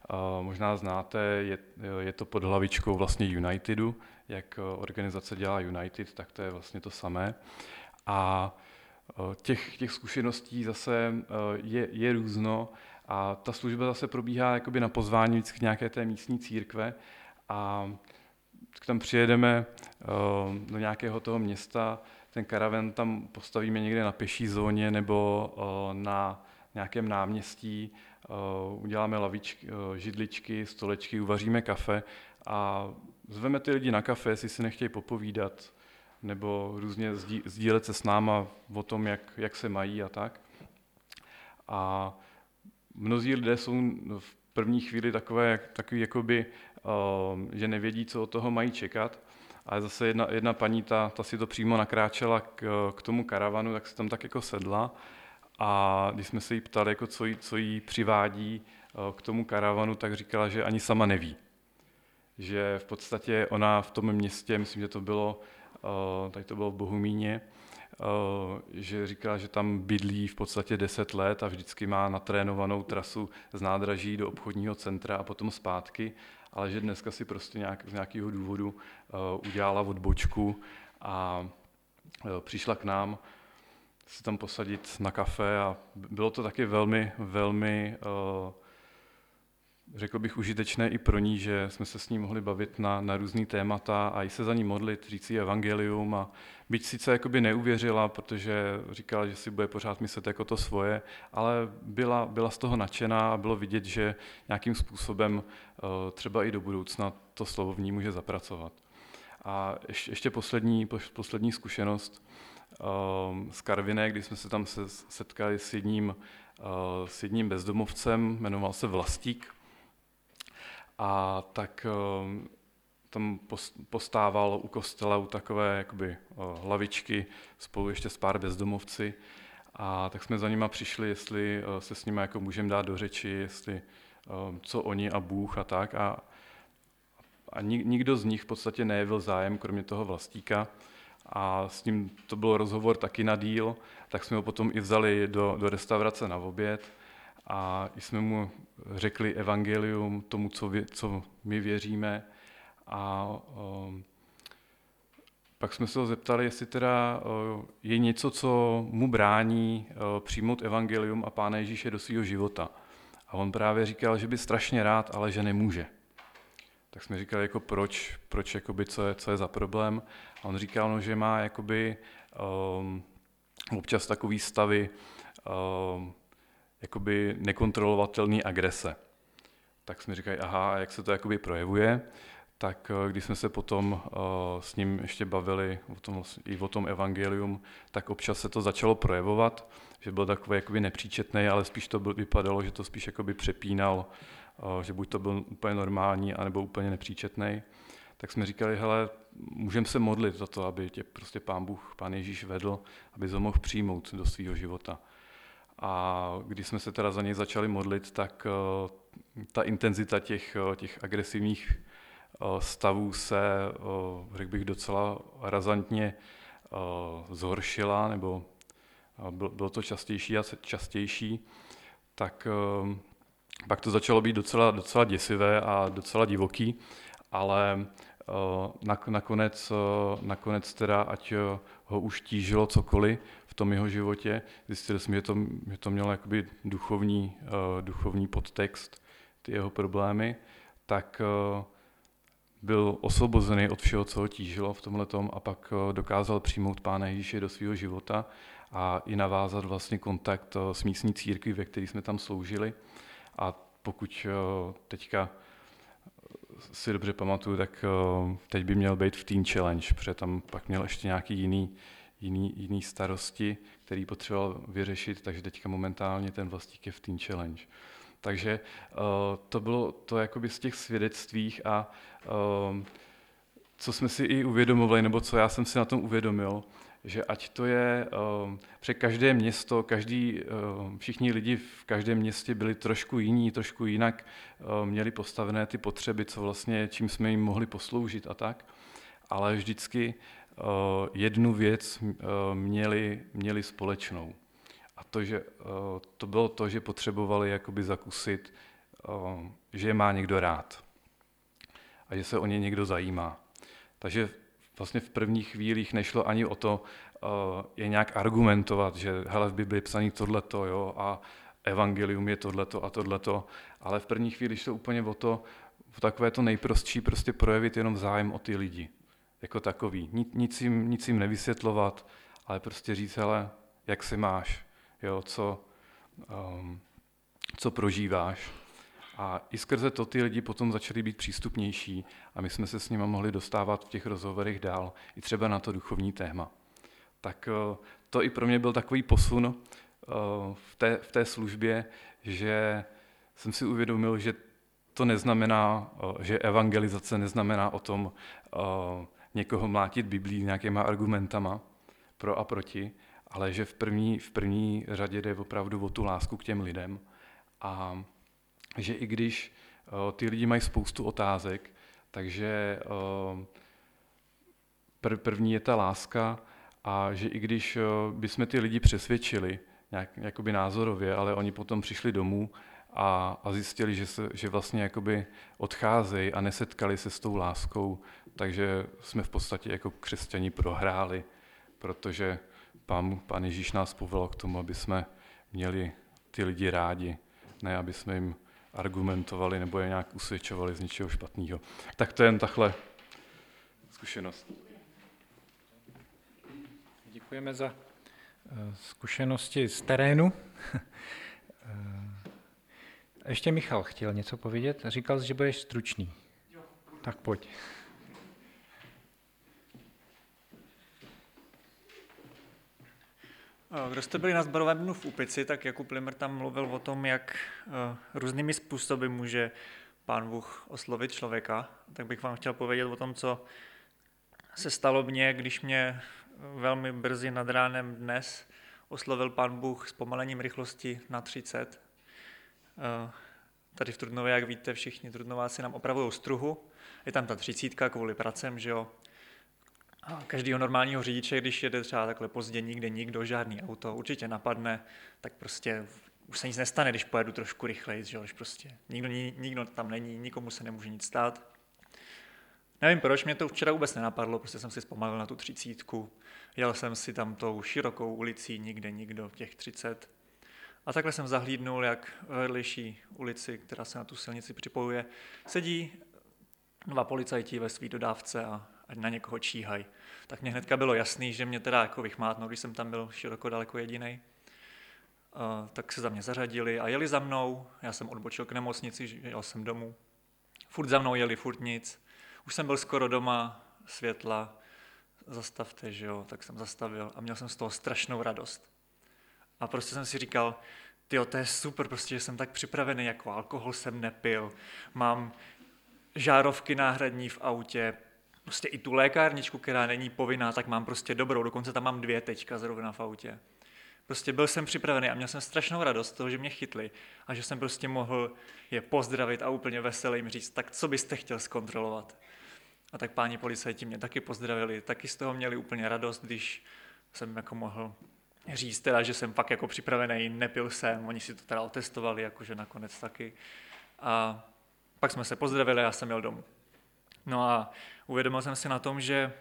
Možná znáte, je, je to pod hlavičkou vlastně Unitedu, jak organizace dělá United, tak to je vlastně to samé. A těch, těch zkušeností zase je, je různo a ta služba zase probíhá jakoby na pozvání vždycky nějaké té místní církve a tam přijedeme do nějakého toho města, ten karavan tam postavíme někde na pěší zóně nebo na nějakém náměstí, uděláme lavičky, židličky, stolečky, uvaříme kafe a zveme ty lidi na kafe, jestli si nechtějí popovídat, nebo různě sdílet se s náma o tom, jak, jak se mají a tak. A mnozí lidé jsou v první chvíli takové, takový jakoby, že nevědí, co od toho mají čekat. Ale zase jedna, jedna paní, ta, ta si to přímo nakráčela k, k tomu karavanu, tak se tam tak jako sedla. A když jsme se jí ptali, jako co, jí, co jí přivádí k tomu karavanu, tak říkala, že ani sama neví. Že v podstatě ona v tom městě, myslím, že to bylo, tady to bylo v Bohumíně, že říkala, že tam bydlí v podstatě deset let a vždycky má natrénovanou trasu z nádraží do obchodního centra a potom zpátky, ale že dneska si prostě nějak, z nějakého důvodu udělala odbočku a přišla k nám se tam posadit na kafe a bylo to taky velmi, velmi, řekl bych, užitečné i pro ní, že jsme se s ní mohli bavit na, na různý témata a i se za ní modlit, říct jí evangelium a byť sice jakoby neuvěřila, protože říkala, že si bude pořád myslet jako to svoje, ale byla, byla z toho nadšená a bylo vidět, že nějakým způsobem třeba i do budoucna to slovo v ní může zapracovat. A ještě poslední, poslední zkušenost z Karviné, kdy jsme se tam setkali s jedním, s jedním bezdomovcem, jmenoval se Vlastík. A tak tam postával u kostela u takové jakoby hlavičky spolu ještě s pár bezdomovci. A tak jsme za nima přišli, jestli se s nimi jako můžeme dát do řeči, jestli co oni a Bůh a tak. A, a nikdo z nich v podstatě nejevil zájem, kromě toho Vlastíka. A s ním to byl rozhovor taky na díl, tak jsme ho potom i vzali do, do restaurace na oběd a jsme mu řekli evangelium tomu, co, vě, co my věříme. A um, pak jsme se ho zeptali, jestli teda uh, je něco, co mu brání uh, přijmout evangelium a Pána Ježíše do svého života. A on právě říkal, že by strašně rád, ale že nemůže. Tak jsme říkali, jako proč, proč jakoby, co, je, co je za problém. A on říkal, no, že má jakoby, um, občas takový stavy um, jakoby nekontrolovatelné agrese. Tak jsme říkali, aha, a jak se to jakoby projevuje? Tak když jsme se potom uh, s ním ještě bavili o tom, i o tom evangelium, tak občas se to začalo projevovat, že byl takový jakoby nepříčetný, ale spíš to byl, vypadalo, že to spíš jakoby přepínal, uh, že buď to byl úplně normální, anebo úplně nepříčetný. Tak jsme říkali, hele, můžeme se modlit za to, aby tě prostě Pán Bůh, Pán Ježíš vedl, aby ho mohl přijmout do svého života. A když jsme se teda za něj začali modlit, tak uh, ta intenzita těch, těch agresivních uh, stavů se, uh, řekl bych, docela razantně uh, zhoršila, nebo uh, bylo to častější a častější, tak uh, pak to začalo být docela, docela děsivé a docela divoký, ale uh, nakonec, uh, nakonec teda, ať uh, ho už tížilo cokoliv v tom jeho životě, zjistili jsme, že to, že to mělo jakoby duchovní, uh, duchovní podtext, ty jeho problémy, tak uh, byl osvobozený od všeho, co ho tížilo v tomhletom a pak uh, dokázal přijmout Pána Ježíše do svého života a i navázat vlastně kontakt uh, s místní církví, ve které jsme tam sloužili. A pokud uh, teďka si dobře pamatuju, tak uh, teď by měl být v Teen Challenge, protože tam pak měl ještě nějaký jiný, jiný, jiný starosti, který potřeboval vyřešit, takže teďka momentálně ten Vlastík je v Teen Challenge. Takže uh, to bylo to jakoby z těch svědectvích a uh, co jsme si i uvědomovali, nebo co já jsem si na tom uvědomil, že ať to je, uh, před každé město, každý, uh, všichni lidi v každém městě byli trošku jiní, trošku jinak, uh, měli postavené ty potřeby, co vlastně, čím jsme jim mohli posloužit a tak, ale vždycky uh, jednu věc uh, měli, měli společnou. A to, že, uh, to bylo to, že potřebovali jakoby zakusit že je má někdo rád a že se o ně někdo zajímá. Takže vlastně v prvních chvílích nešlo ani o to je nějak argumentovat, že hele, v Bibli je psaný tohleto, jo, a evangelium je tohleto a tohleto, ale v první chvíli šlo úplně o to, v takové to nejprostší prostě projevit jenom zájem o ty lidi, jako takový. Nic jim, nic jim nevysvětlovat, ale prostě říct, hele, jak se máš, jo, co, um, co prožíváš. A i skrze to ty lidi potom začali být přístupnější a my jsme se s nimi mohli dostávat v těch rozhovorech dál, i třeba na to duchovní téma. Tak to i pro mě byl takový posun v té, v té službě, že jsem si uvědomil, že to neznamená, že evangelizace neznamená o tom někoho mlátit Biblí nějakýma argumentama pro a proti, ale že v první, v první řadě jde opravdu o tu lásku k těm lidem a že i když ty lidi mají spoustu otázek, takže první je ta láska a že i když bychom ty lidi přesvědčili nějak jakoby názorově, ale oni potom přišli domů a, a zjistili, že, se, že vlastně jakoby odcházejí a nesetkali se s tou láskou, takže jsme v podstatě jako křesťani prohráli, protože pán, pán Ježíš nás povolal k tomu, aby jsme měli ty lidi rádi, ne aby jsme jim argumentovali nebo je nějak usvědčovali z něčeho špatného. Tak to je jen takhle zkušenost. Děkujeme za zkušenosti z terénu. Ještě Michal chtěl něco povědět. Říkal jsi, že budeš stručný. Tak pojď. Kdo jste byli na sborovém dnu v Úpici, tak Jakub Limr tam mluvil o tom, jak různými způsoby může Pán Bůh oslovit člověka. Tak bych vám chtěl povědět o tom, co se stalo mně, když mě velmi brzy nad ránem dnes oslovil Pán Bůh s pomalením rychlosti na třicet. Tady v Trutnově, jak víte, všichni Trutnováci nám opravují struhu. Je tam ta třicítka kvůli pracem, že jo. A každýho normálního řidiče, když jede třeba takhle pozdě, nikde nikdo, žádný auto, určitě napadne, tak prostě už se nic nestane, když pojedu trošku rychleji, že jo, když prostě nikdo, nikdo tam není, nikomu se nemůže nic stát. Nevím proč, mě to včera vůbec nenapadlo, prostě jsem si zpomalil na tu třicítku, jel jsem si tam tou širokou ulicí, nikde nikdo, těch třicet. A takhle jsem zahlídnul, jak v vedlejší ulici, která se na tu silnici připojuje, sedí dva policajti ve své dodávce a ať na někoho číhají. Tak mě hnedka bylo jasný, že mě teda jako vychmátnou, když jsem tam byl široko daleko jedinej. Uh, tak se za mě zařadili a jeli za mnou, já jsem odbočil k nemocnici, jel jsem domů. Furt za mnou jeli, furt nic. Už jsem byl skoro doma, světla, zastavte, že jo, tak jsem zastavil a měl jsem z toho strašnou radost. A prostě jsem si říkal, tyjo, to je super, prostě, že jsem tak připravený, jako alkohol jsem nepil, mám žárovky náhradní v autě, prostě i tu lékárničku, která není povinná, tak mám prostě dobrou, dokonce tam mám dvě teďka zrovna v autě. Prostě byl jsem připravený a měl jsem strašnou radost z toho, že mě chytli a že jsem prostě mohl je pozdravit a úplně veselý jim říct, tak co byste chtěl zkontrolovat. A tak páni policajti mě taky pozdravili, taky z toho měli úplně radost, když jsem jako mohl říct teda, že jsem fakt jako připravený, nepil jsem, oni si to teda otestovali, jakože nakonec taky. A pak jsme se pozdravili a já jsem jel domů. No a uvědomil jsem si na tom, že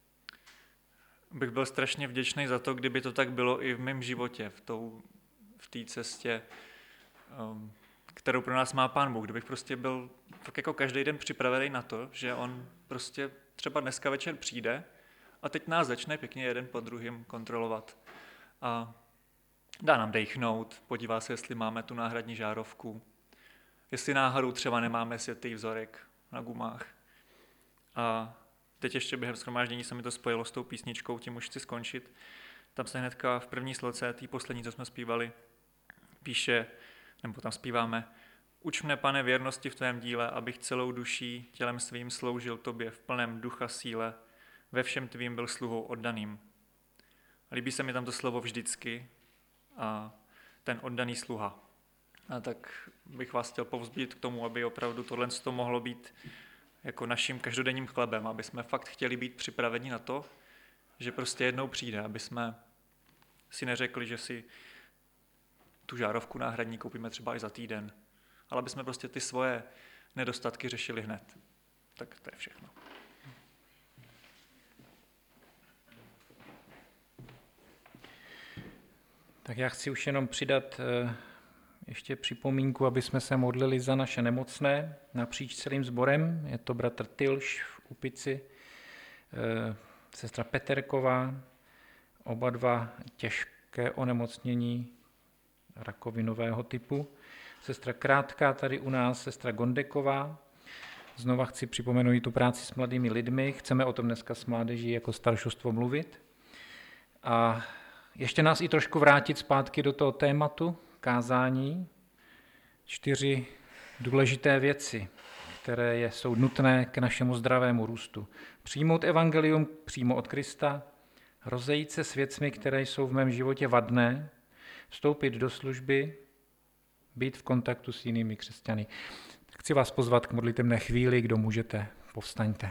bych byl strašně vděčný za to, kdyby to tak bylo i v mém životě, v tou, v té cestě, um, kterou pro nás má Pán Bůh. Kdybych prostě byl fakt jako každý den připravený na to, že on prostě třeba dneska večer přijde a teď nás začne pěkně jeden po druhým kontrolovat. A dá nám dejchnout, podívá se, jestli máme tu náhradní žárovku, jestli náhodou třeba nemáme světlý vzorek na gumách. A teď ještě během shromáždění se mi to spojilo s tou písničkou, tím už chci skončit. Tam se hnedka v první sloce, tý poslední, co jsme zpívali, píše, nebo tam zpíváme: Uč mne, Pane, věrnosti v tvém díle, abych celou duší tělem svým sloužil tobě v plném ducha síle, ve všem tvým byl sluhou oddaným. Líbí se mi tam to slovo vždycky a ten oddaný sluha. A tak bych vás chtěl povzbudit k tomu, aby opravdu tohle to mohlo být jako naším každodenním chlebem, aby jsme fakt chtěli být připraveni na to, že prostě jednou přijde, aby jsme si neřekli, že si tu žárovku náhradní koupíme třeba i za týden, ale aby jsme prostě ty svoje nedostatky řešili hned. Tak to je všechno. Tak já chci už jenom přidat ještě připomínku, aby jsme se modlili za naše nemocné napříč celým sborem. Je to bratr Tylš v Úpici, sestra Peterková, oba dva těžké onemocnění rakovinového typu. Sestra Krátká tady u nás, sestra Gondeková. Znova chci připomenout tu práci s mladými lidmi. Chceme o tom dneska s mládeží jako staršostvo mluvit. A ještě nás i trošku vrátit zpátky do toho tématu kázání. Čtyři důležité věci, které je, jsou nutné k našemu zdravému růstu. Přijmout evangelium přímo od Krista, rozejít se s věcmi, které jsou v mém životě vadné, vstoupit do služby, být v kontaktu s jinými křesťany. Chci vás pozvat k modlitevné chvíli, kdo můžete, povstaňte.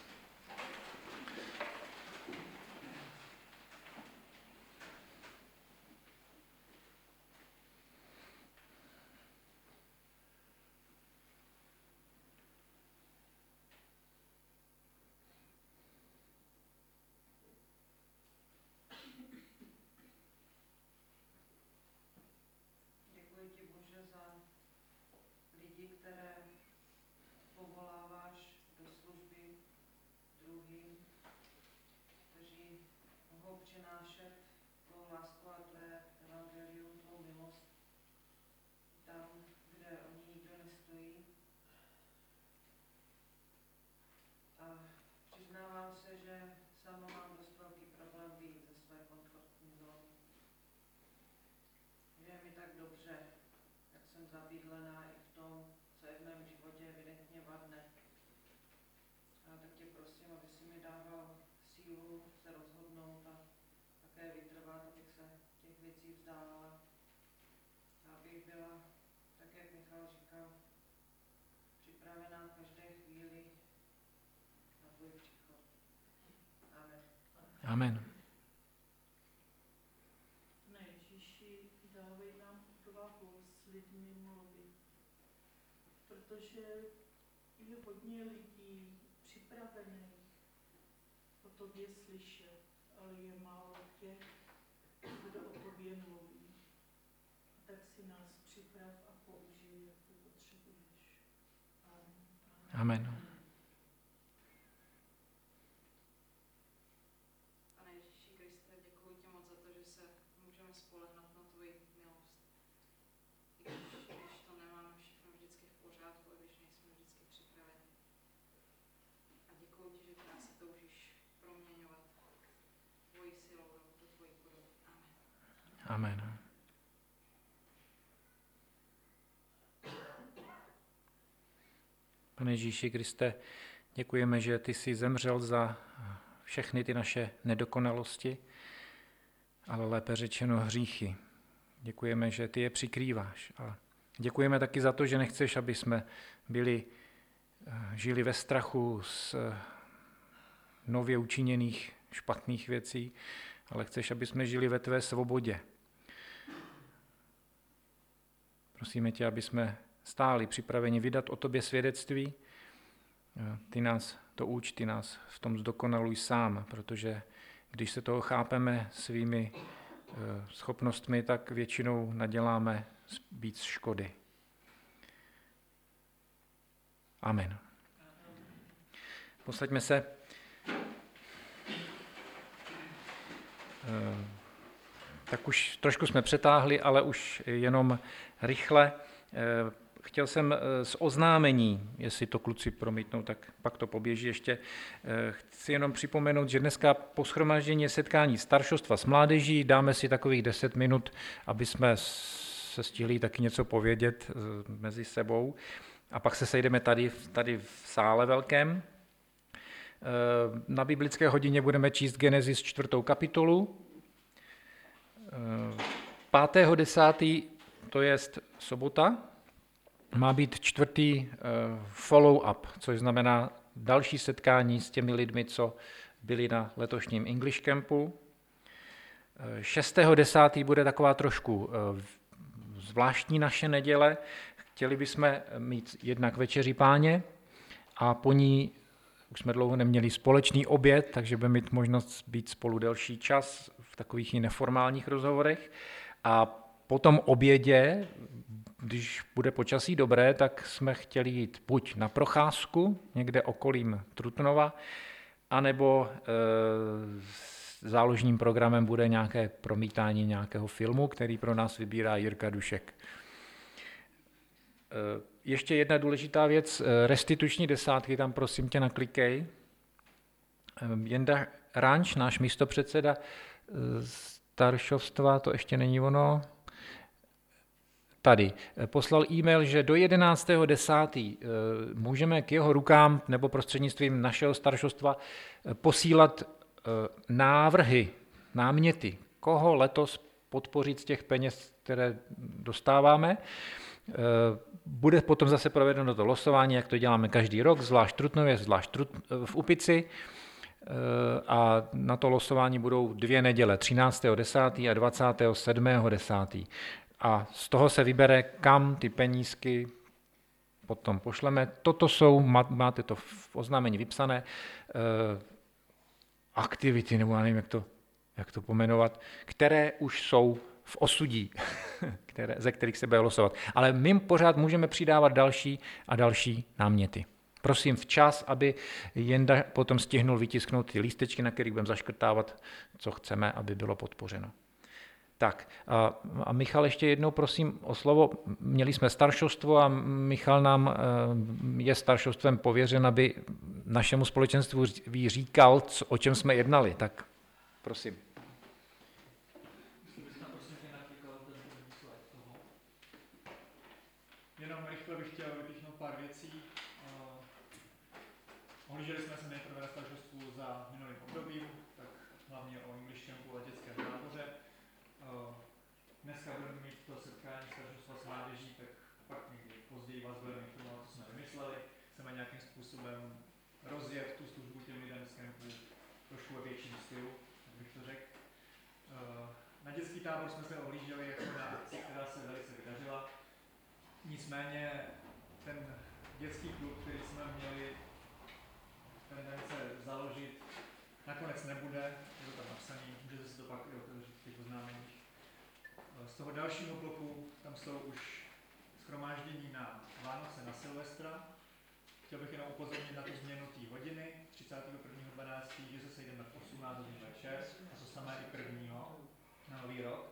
Amen. Pane Ježíši, dávej nám odvahu s lidmi mluvit, protože je hodně lidí připravených o tobě slyšet, ale je málo těch, kdo o tobě mluví. Tak si nás připrav a použij, jak to potřebuješ. Amen. Amen. Amen. Amen. Pane Ježíši Kriste, děkujeme, že ty jsi zemřel za všechny ty naše nedokonalosti, ale lépe řečeno hříchy. Děkujeme, že ty je přikrýváš. A děkujeme taky za to, že nechceš, aby jsme byli, žili ve strachu z nově učiněných špatných věcí, ale chceš, aby jsme žili ve tvé svobodě. Prosíme tě, aby jsme stáli připraveni vydat o tobě svědectví. Ty nás to uč, ty nás v tom zdokonaluj sám, protože když se toho chápeme svými schopnostmi, tak většinou naděláme víc škody. Amen. Posaďme se. Tak už trošku jsme přetáhli, ale už jenom rychle. Chtěl jsem z oznámení, jestli to kluci promítnou, tak pak to poběží ještě. Chci jenom připomenout, že dneska po shromáždění je setkání staršostva s mládeží. Dáme si takových deset minut, aby jsme se stihli taky něco povědět mezi sebou. A pak se sejdeme tady, tady v sále velkém. Na biblické hodině budeme číst Genesis čtvrtou kapitolu. pátého desátého to je sobota, má být čtvrtý follow-up, což znamená další setkání s těmi lidmi, co byli na letošním English Campu. šestého desátého bude taková trošku zvláštní naše neděle, chtěli bychom mít jednak večeři Páně a po ní už jsme dlouho neměli společný oběd, takže budeme mít možnost být spolu delší čas v takových i neformálních rozhovorech. A po tom obědě, když bude počasí dobré, tak jsme chtěli jít buď na procházku někde okolím Trutnova, anebo e, záložním programem bude nějaké promítání nějakého filmu, který pro nás vybírá Jirka Dušek. Ještě jedna důležitá věc, restituční desátky, tam prosím tě naklikej. Jenda Ranč, náš místopředseda staršovstva, to ještě není ono, tady, poslal e-mail, že do jedenáctého desátého můžeme k jeho rukám nebo prostřednictvím našeho staršovstva posílat návrhy, náměty, koho letos podpořit z těch peněz, které dostáváme. Bude potom zase provedeno to losování, jak to děláme každý rok, zvlášť v Trutnově, zvlášť v Upici. A na to losování budou dvě neděle, třináctého desátého a dvacátého sedmého desátého A z toho se vybere, kam ty penízky potom pošleme. Toto jsou, máte to v oznámení vypsané, aktivity, nebo já nevím, jak to, jak to pomenovat, které už jsou v osudí, které, ze kterých se bude losovat. Ale my pořád můžeme přidávat další a další náměty. Prosím včas, aby Jenda potom stihnul vytisknout ty lístečky, na kterých budeme zaškrtávat, co chceme, aby bylo podpořeno. Tak a, a Michal ještě jednou prosím o slovo. Měli jsme staršovstvo a Michal nám je staršovstvem pověřen, aby našemu společenstvu říkal, co, o čem jsme jednali. Tak prosím. Jenom rychle bych chtěl vypíchnout pár věcí. Ohlíželi jsme se nejprve na staršovstvu za minulým obdobím, tak hlavně o English Campu a dětském táboře. Dneska budeme mít to setkání staršovstva s mládeží, tak pak někdy později vás budeme informovat, co jsme vymysleli. Chceme nějakým způsobem rozjet tu službu těm lidem z campu trošku ve větším stylu, tak bych to řekl. Na dětský tábor jsme se ohlíželi jako na akci, která se velice vydařila. Nicméně ten dětský klub, který jsme měli tendence založit, nakonec nebude, je to tam napsaný, můžete si to pak i otevřít v těch oznámeních. Z toho dalšího bloku tam jsou už shromáždění na Vánoce, na Silvestra. Chtěl bych jenom upozornit na tu změnu té hodiny, třicátého prvního12. že se sejdeme v osmnáct hodin večer, a to samé i prvního na Nový rok.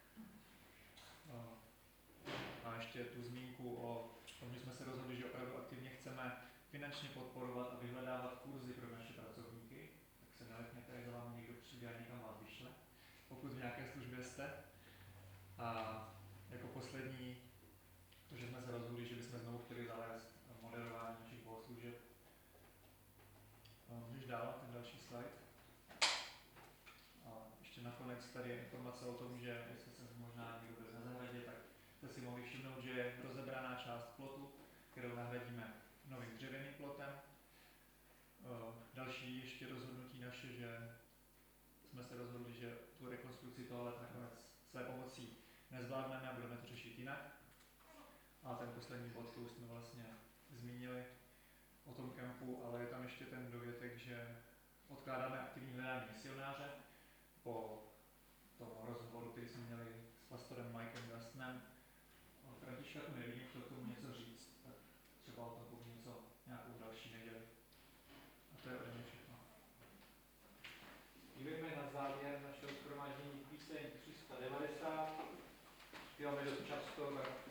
A ještě tu zmínku o tom, že jsme se rozhodli, že opravdu aktivně chceme finančně podporovat a vyhledávat kurzy pro naše pracovníky, tak se nelekněte, že vám někdo přijde a někam vás vyšle, pokud v nějaké službě jste. A jako poslední, to, že jsme se rozhodli, že bychom znovu chtěli zavést moderování našich bohoslužeb. Můžeš dál, ten další slide. A ještě nakonec tady je informace o tom, že jestli se možná někdo bude na zahradě, tak jste si mohli všimnout, že je rozebraná část plotu, kterou nahradíme novým dřevěným plotem. Další ještě rozhodnutí naše, že jsme se rozhodli, že tu rekonstrukci toalet nakonec své ovocí nezvládneme a budeme to řešit jinak. A ten poslední bod, to už jsme vlastně zmínili o tom kempu, ale je tam ještě ten dovětek, že odkládáme aktivní hledání misionáře po tom rozhovoru, který jsme měli s pastorem Mikem Gastnem. Františka tu nevidím, chtěl k tomu něco říct, tak třeba o tom povím něco nějakou další neděli. A to je ode mě všechno. Dívejme na závěr našeho shromáždění píseň tři sta devadesát. Zpíváme dost často, tak